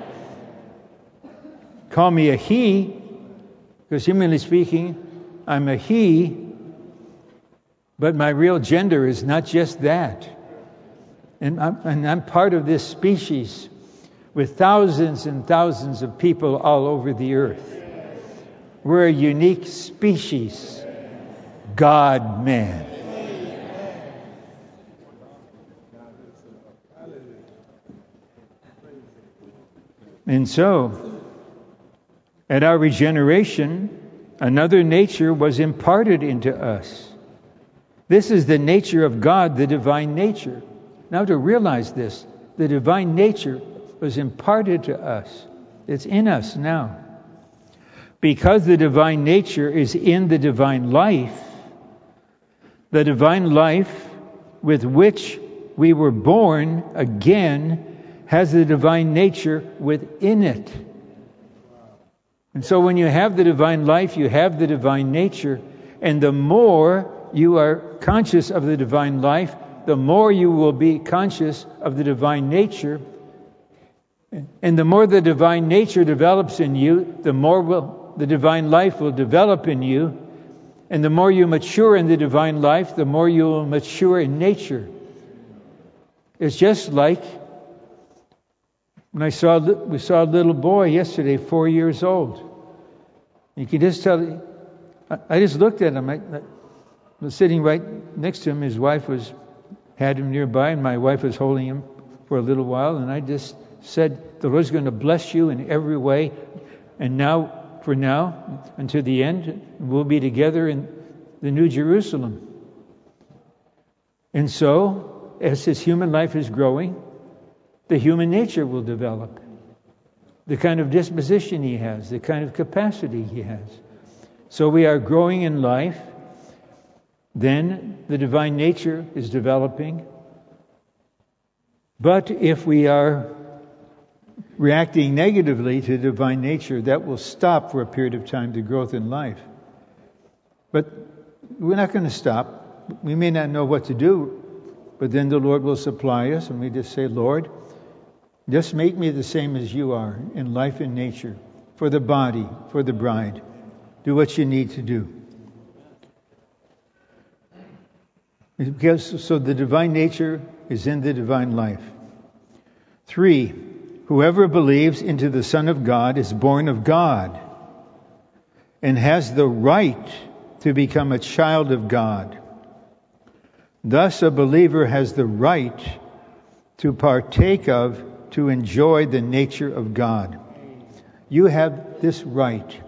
Call me a he, because humanly speaking, I'm a he, but my real gender is not just that. And I'm, and I'm part of this species with thousands and thousands of people all over the earth. We're a unique species. God man. And so, at our regeneration, another nature was imparted into us. This is the nature of God, the divine nature. Now to realize this, the divine nature was imparted to us. It's in us now. Because the divine nature is in the divine life, the divine life with which we were born again has the divine nature within it. And so when you have the divine life, you have the divine nature. And the more you are conscious of the divine life, the more you will be conscious of the divine nature. And the more the divine nature develops in you, the more will, the divine life will develop in you. And the more you mature in the divine life, the more you will mature in nature. It's just like when I saw we saw a little boy yesterday, four years old. You can just tell. I just looked at him. I, I was sitting right next to him. His wife was had him nearby, and my wife was holding him for a little while. And I just said, "The Lord's going to bless you in every way." And now, for now, until the end, we'll be together in the New Jerusalem. And so, as his human life is growing, the human nature will develop. The kind of disposition he has, the kind of capacity he has. So we are growing in life. Then the divine nature is developing. But if we are reacting negatively to divine nature, that will stop for a period of time the growth in life. But we're not going to stop. We may not know what to do, but then the Lord will supply us, and we just say, Lord, just make me the same as you are in life and nature, for the body, for the bride. Do what you need to do. Because so the divine nature is in the divine life. Three, Whoever believes into the Son of God is born of God and has the right to become a child of God. Thus, a believer has the right to partake of, to enjoy the nature of God. You have this right.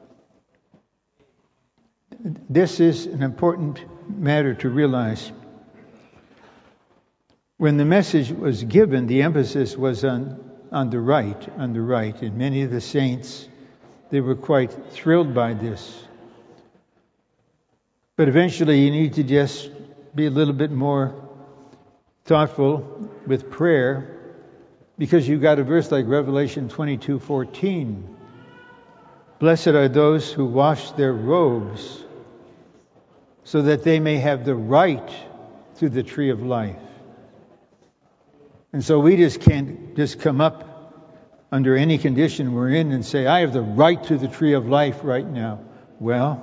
This is an important matter to realize. When the message was given, the emphasis was on, on the right, on the right. And many of the saints, they were quite thrilled by this. But eventually you need to just be a little bit more thoughtful with prayer, because you got a verse like Revelation twenty-two fourteen. Blessed are those who wash their robes, so that they may have the right to the tree of life. And so we just can't just come up under any condition we're in and say, I have the right to the tree of life right now. Well,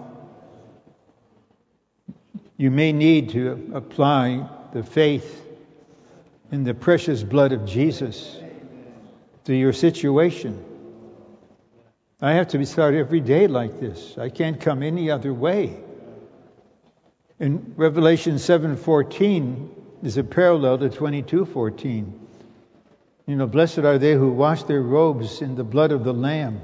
you may need to apply the faith in the precious blood of Jesus to your situation. I have to start every day like this. I can't come any other way. In Revelation seven fourteen is a parallel to twenty-two fourteen. You know, blessed are they who wash their robes in the blood of the Lamb.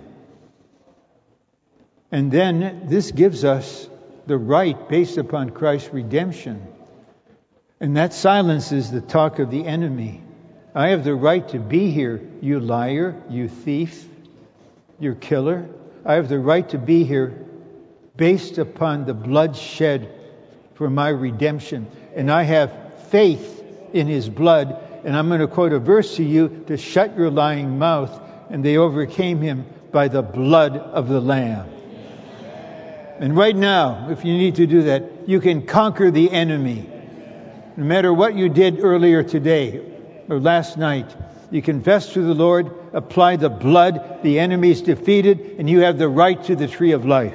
And then this gives us the right based upon Christ's redemption. And that silences the talk of the enemy. I have the right to be here, you liar, you thief, you killer. I have the right to be here based upon the blood shed for my redemption. And I have faith in His blood. And I'm going to quote a verse to you to shut your lying mouth. And they overcame him by the blood of the Lamb. And right now, if you need to do that, you can conquer the enemy. No matter what you did earlier today or last night, you confess to the Lord, apply the blood, the enemy is defeated, and you have the right to the tree of life.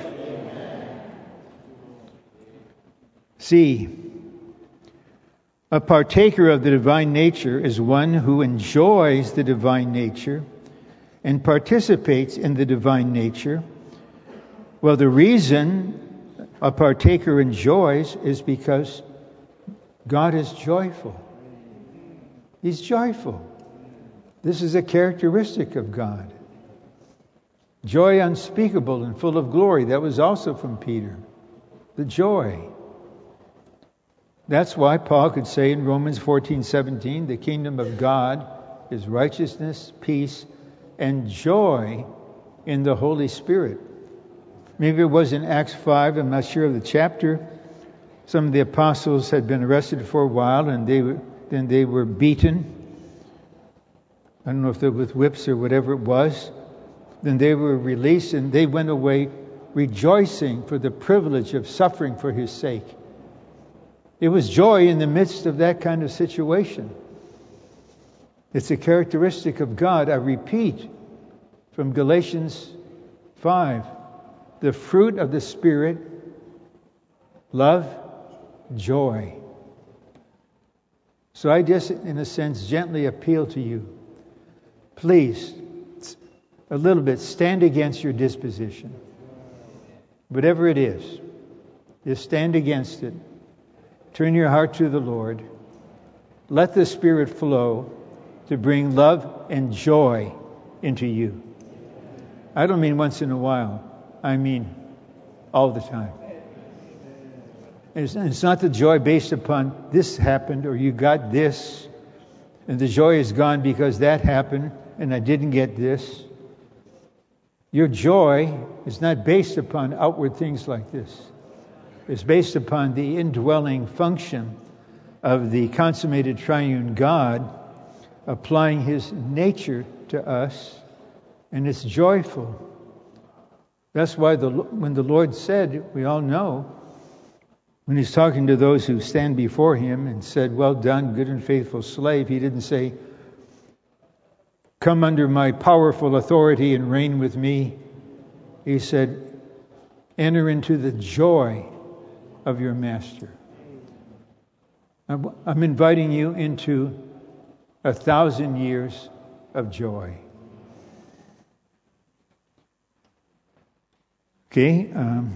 See, a partaker of the divine nature is one who enjoys the divine nature and participates in the divine nature. Well, the reason a partaker enjoys is because God is joyful. He's joyful. This is a characteristic of God. Joy unspeakable and full of glory. That was also from Peter. The joy. That's why Paul could say in Romans fourteen seventeen, the kingdom of God is righteousness, peace, and joy in the Holy Spirit. Maybe it was in Acts five, I'm not sure of the chapter. Some of the apostles had been arrested for a while, and they were, then they were beaten. I don't know if they were with whips or whatever it was. Then they were released, and they went away rejoicing for the privilege of suffering for His sake. It was joy in the midst of that kind of situation. It's a characteristic of God. I repeat from Galatians five. The fruit of the Spirit, love, joy. So I just, in a sense, gently appeal to you. Please, a little bit, stand against your disposition. Whatever it is, just stand against it. Turn your heart to the Lord. Let the Spirit flow to bring love and joy into you. I don't mean once in a while. I mean all the time. It's, it's not the joy based upon this happened or you got this, and the joy is gone because that happened and I didn't get this. Your joy is not based upon outward things like this. It's based upon the indwelling function of the consummated triune God applying His nature to us, and it's joyful. That's why the, when the Lord said, we all know, when He's talking to those who stand before Him and said, well done, good and faithful slave, He didn't say, come under my powerful authority and reign with me. He said, enter into the joy of your master. I'm inviting you into a thousand years of joy. Okay. Um,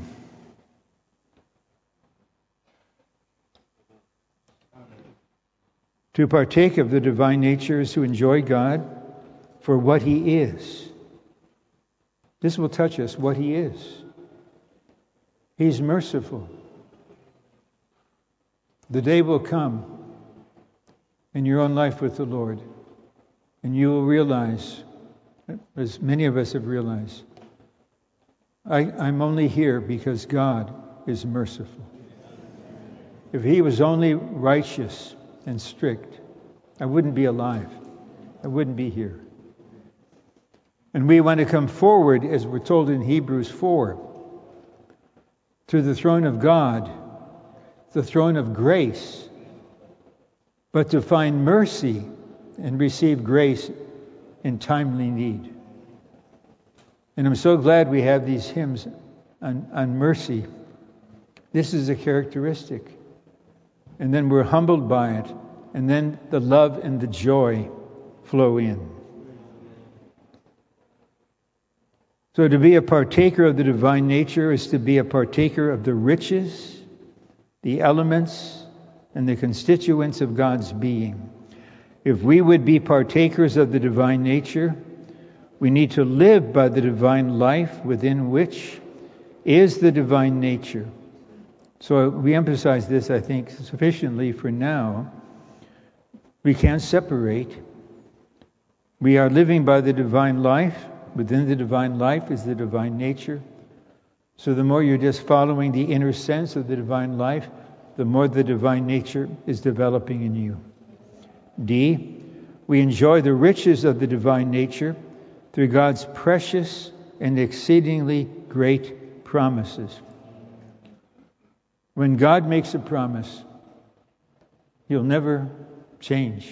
to partake of the divine nature is to enjoy God for what He is. This will touch us, what He is. He's merciful. The day will come in your own life with the Lord, and you will realize, as many of us have realized, I, I'm only here because God is merciful. If He was only righteous and strict, I wouldn't be alive. I wouldn't be here. And we want to come forward, as we're told in Hebrews four, to the throne of God, the throne of grace, but to find mercy and receive grace in timely need. And I'm so glad we have these hymns on, on mercy. This is a characteristic. And then we're humbled by it. And then the love and the joy flow in. So to be a partaker of the divine nature is to be a partaker of the riches, the elements, and the constituents of God's being. If we would be partakers of the divine nature, we need to live by the divine life within which is the divine nature. So we emphasize this, I think, sufficiently for now. We can't separate. We are living by the divine life. Within the divine life is the divine nature. So the more you're just following the inner sense of the divine life, the more the divine nature is developing in you. D, we enjoy the riches of the divine nature through God's precious and exceedingly great promises. When God makes a promise, He'll never change.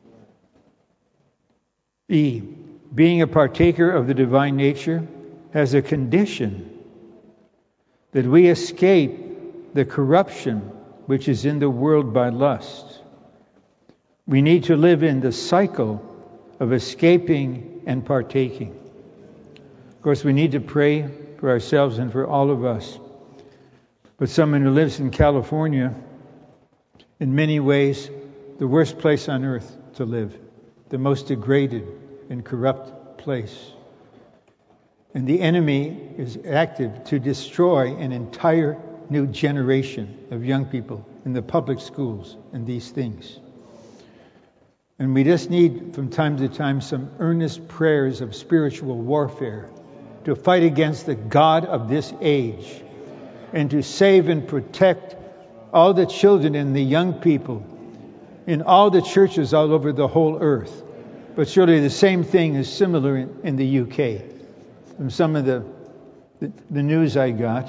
E, being a partaker of the divine nature has a condition that we escape the corruption which is in the world by lust. We need to live in the cycle of escaping and partaking. Of course, we need to pray for ourselves and for all of us. But someone who lives in California, in many ways, the worst place on earth to live, the most degraded and corrupt place. And the enemy is active to destroy an entire new generation of young people in the public schools and these things. And we just need, from time to time, some earnest prayers of spiritual warfare to fight against the god of this age and to save and protect all the children and the young people in all the churches all over the whole earth. But surely the same thing is similar in, in the U K. From some of the, the, the news I got.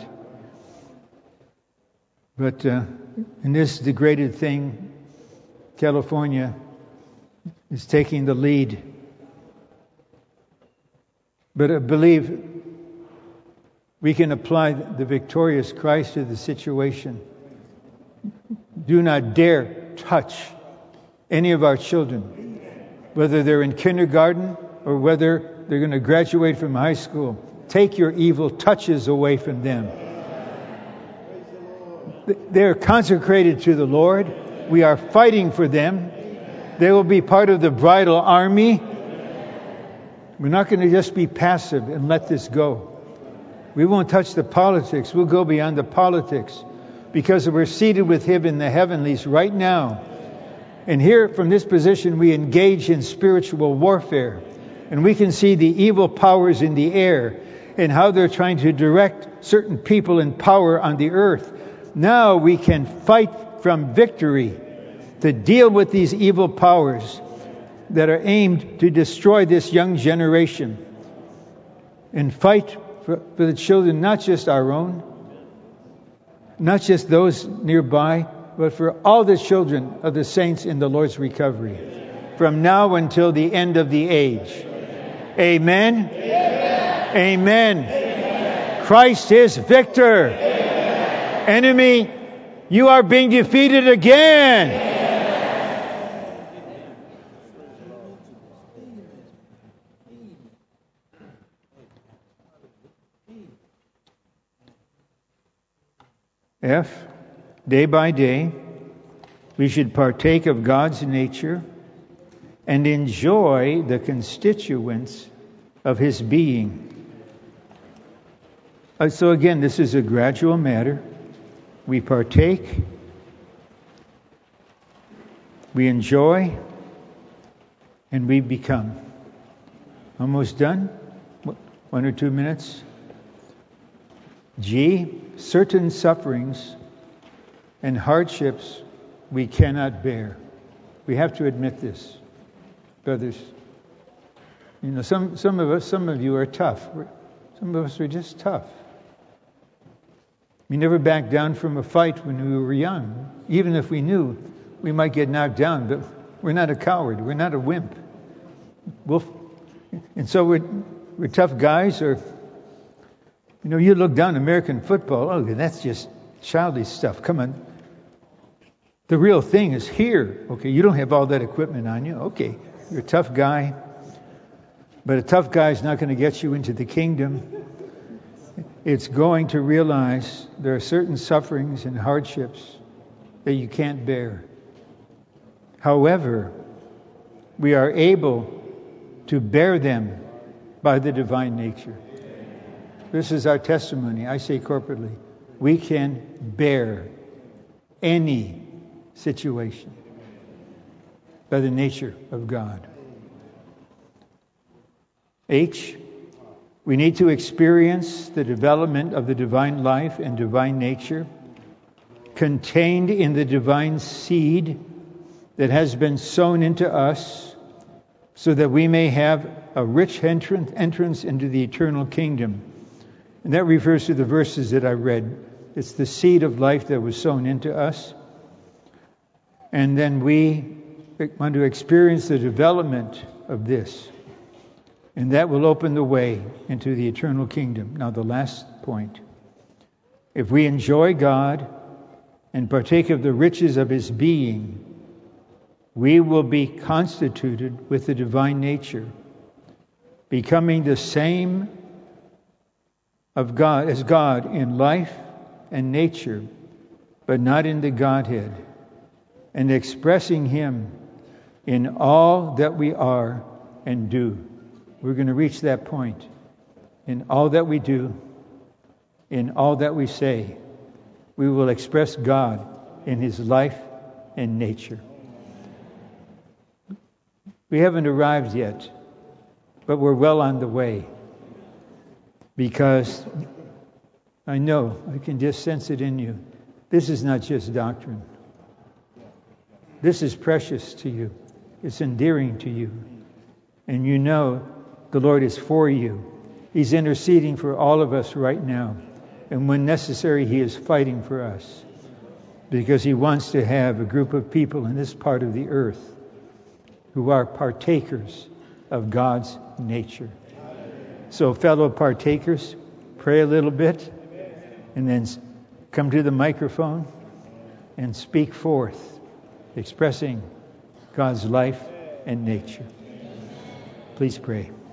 But uh, in this degraded thing, California is taking the lead. But I believe we can apply the victorious Christ to the situation. Do not dare touch any of our children, whether they're in kindergarten or whether they're going to graduate from high school. Take your evil touches away from them. They're consecrated to the Lord. We are fighting for them. They will be part of the bridal army. We're not going to just be passive and let this go. We won't touch the politics. We'll go beyond the politics because we're seated with Him in the heavenlies right now. And here, from this position, we engage in spiritual warfare. And we can see the evil powers in the air and how they're trying to direct certain people in power on the earth. Now we can fight from victory to deal with these evil powers that are aimed to destroy this young generation. And fight for, for the children, not just our own, not just those nearby, but for all the children of the saints in the Lord's recovery, from now until the end of the age. Amen? Amen. Amen. Amen. Christ is victor. Amen. Enemy, you are being defeated again. Amen. F, day by day, we should partake of God's nature and enjoy the constituents of His being. Uh, so again, this is a gradual matter. We partake, we enjoy, and we become. Almost done? One or two minutes? G, certain sufferings and hardships we cannot bear. We have to admit this, brothers. You know, some, some of us, some of you are tough. Some of us are just tough. We never backed down from a fight when we were young, even if we knew we might get knocked down, but we're not a coward. We're not a wimp. We'll, and so we're, we're tough guys, or, you know, you look down American football, oh, that's just childish stuff. Come on. The real thing is here. Okay, you don't have all that equipment on you. Okay, you're a tough guy. But a tough guy is not going to get you into the kingdom. It's going to realize there are certain sufferings and hardships that you can't bear. However, we are able to bear them by the divine nature. This is our testimony. I say corporately, we can bear any situation by the nature of God. H, we need to experience the development of the divine life and divine nature contained in the divine seed that has been sown into us, so that we may have a rich entrance, entrance into the eternal kingdom. And that refers to the verses that I read. It's the seed of life that was sown into us. And then we want to experience the development of this. And that will open the way into the eternal kingdom. Now, the last point. If we enjoy God and partake of the riches of His being, we will be constituted with the divine nature, becoming the same of God as God in life and nature, but not in the Godhead, and expressing Him in all that we are and do. We're going to reach that point. In all that we do, in all that we say, we will express God in His life and nature. We haven't arrived yet, but we're well on the way. Because I know, I can just sense it in you. This is not just doctrine. This is precious to you. It's endearing to you. And you know the Lord is for you. He's interceding for all of us right now. And when necessary, He is fighting for us. Because He wants to have a group of people in this part of the earth who are partakers of God's nature. So, fellow partakers, pray a little bit and then come to the microphone and speak forth, expressing God's life and nature. Please pray.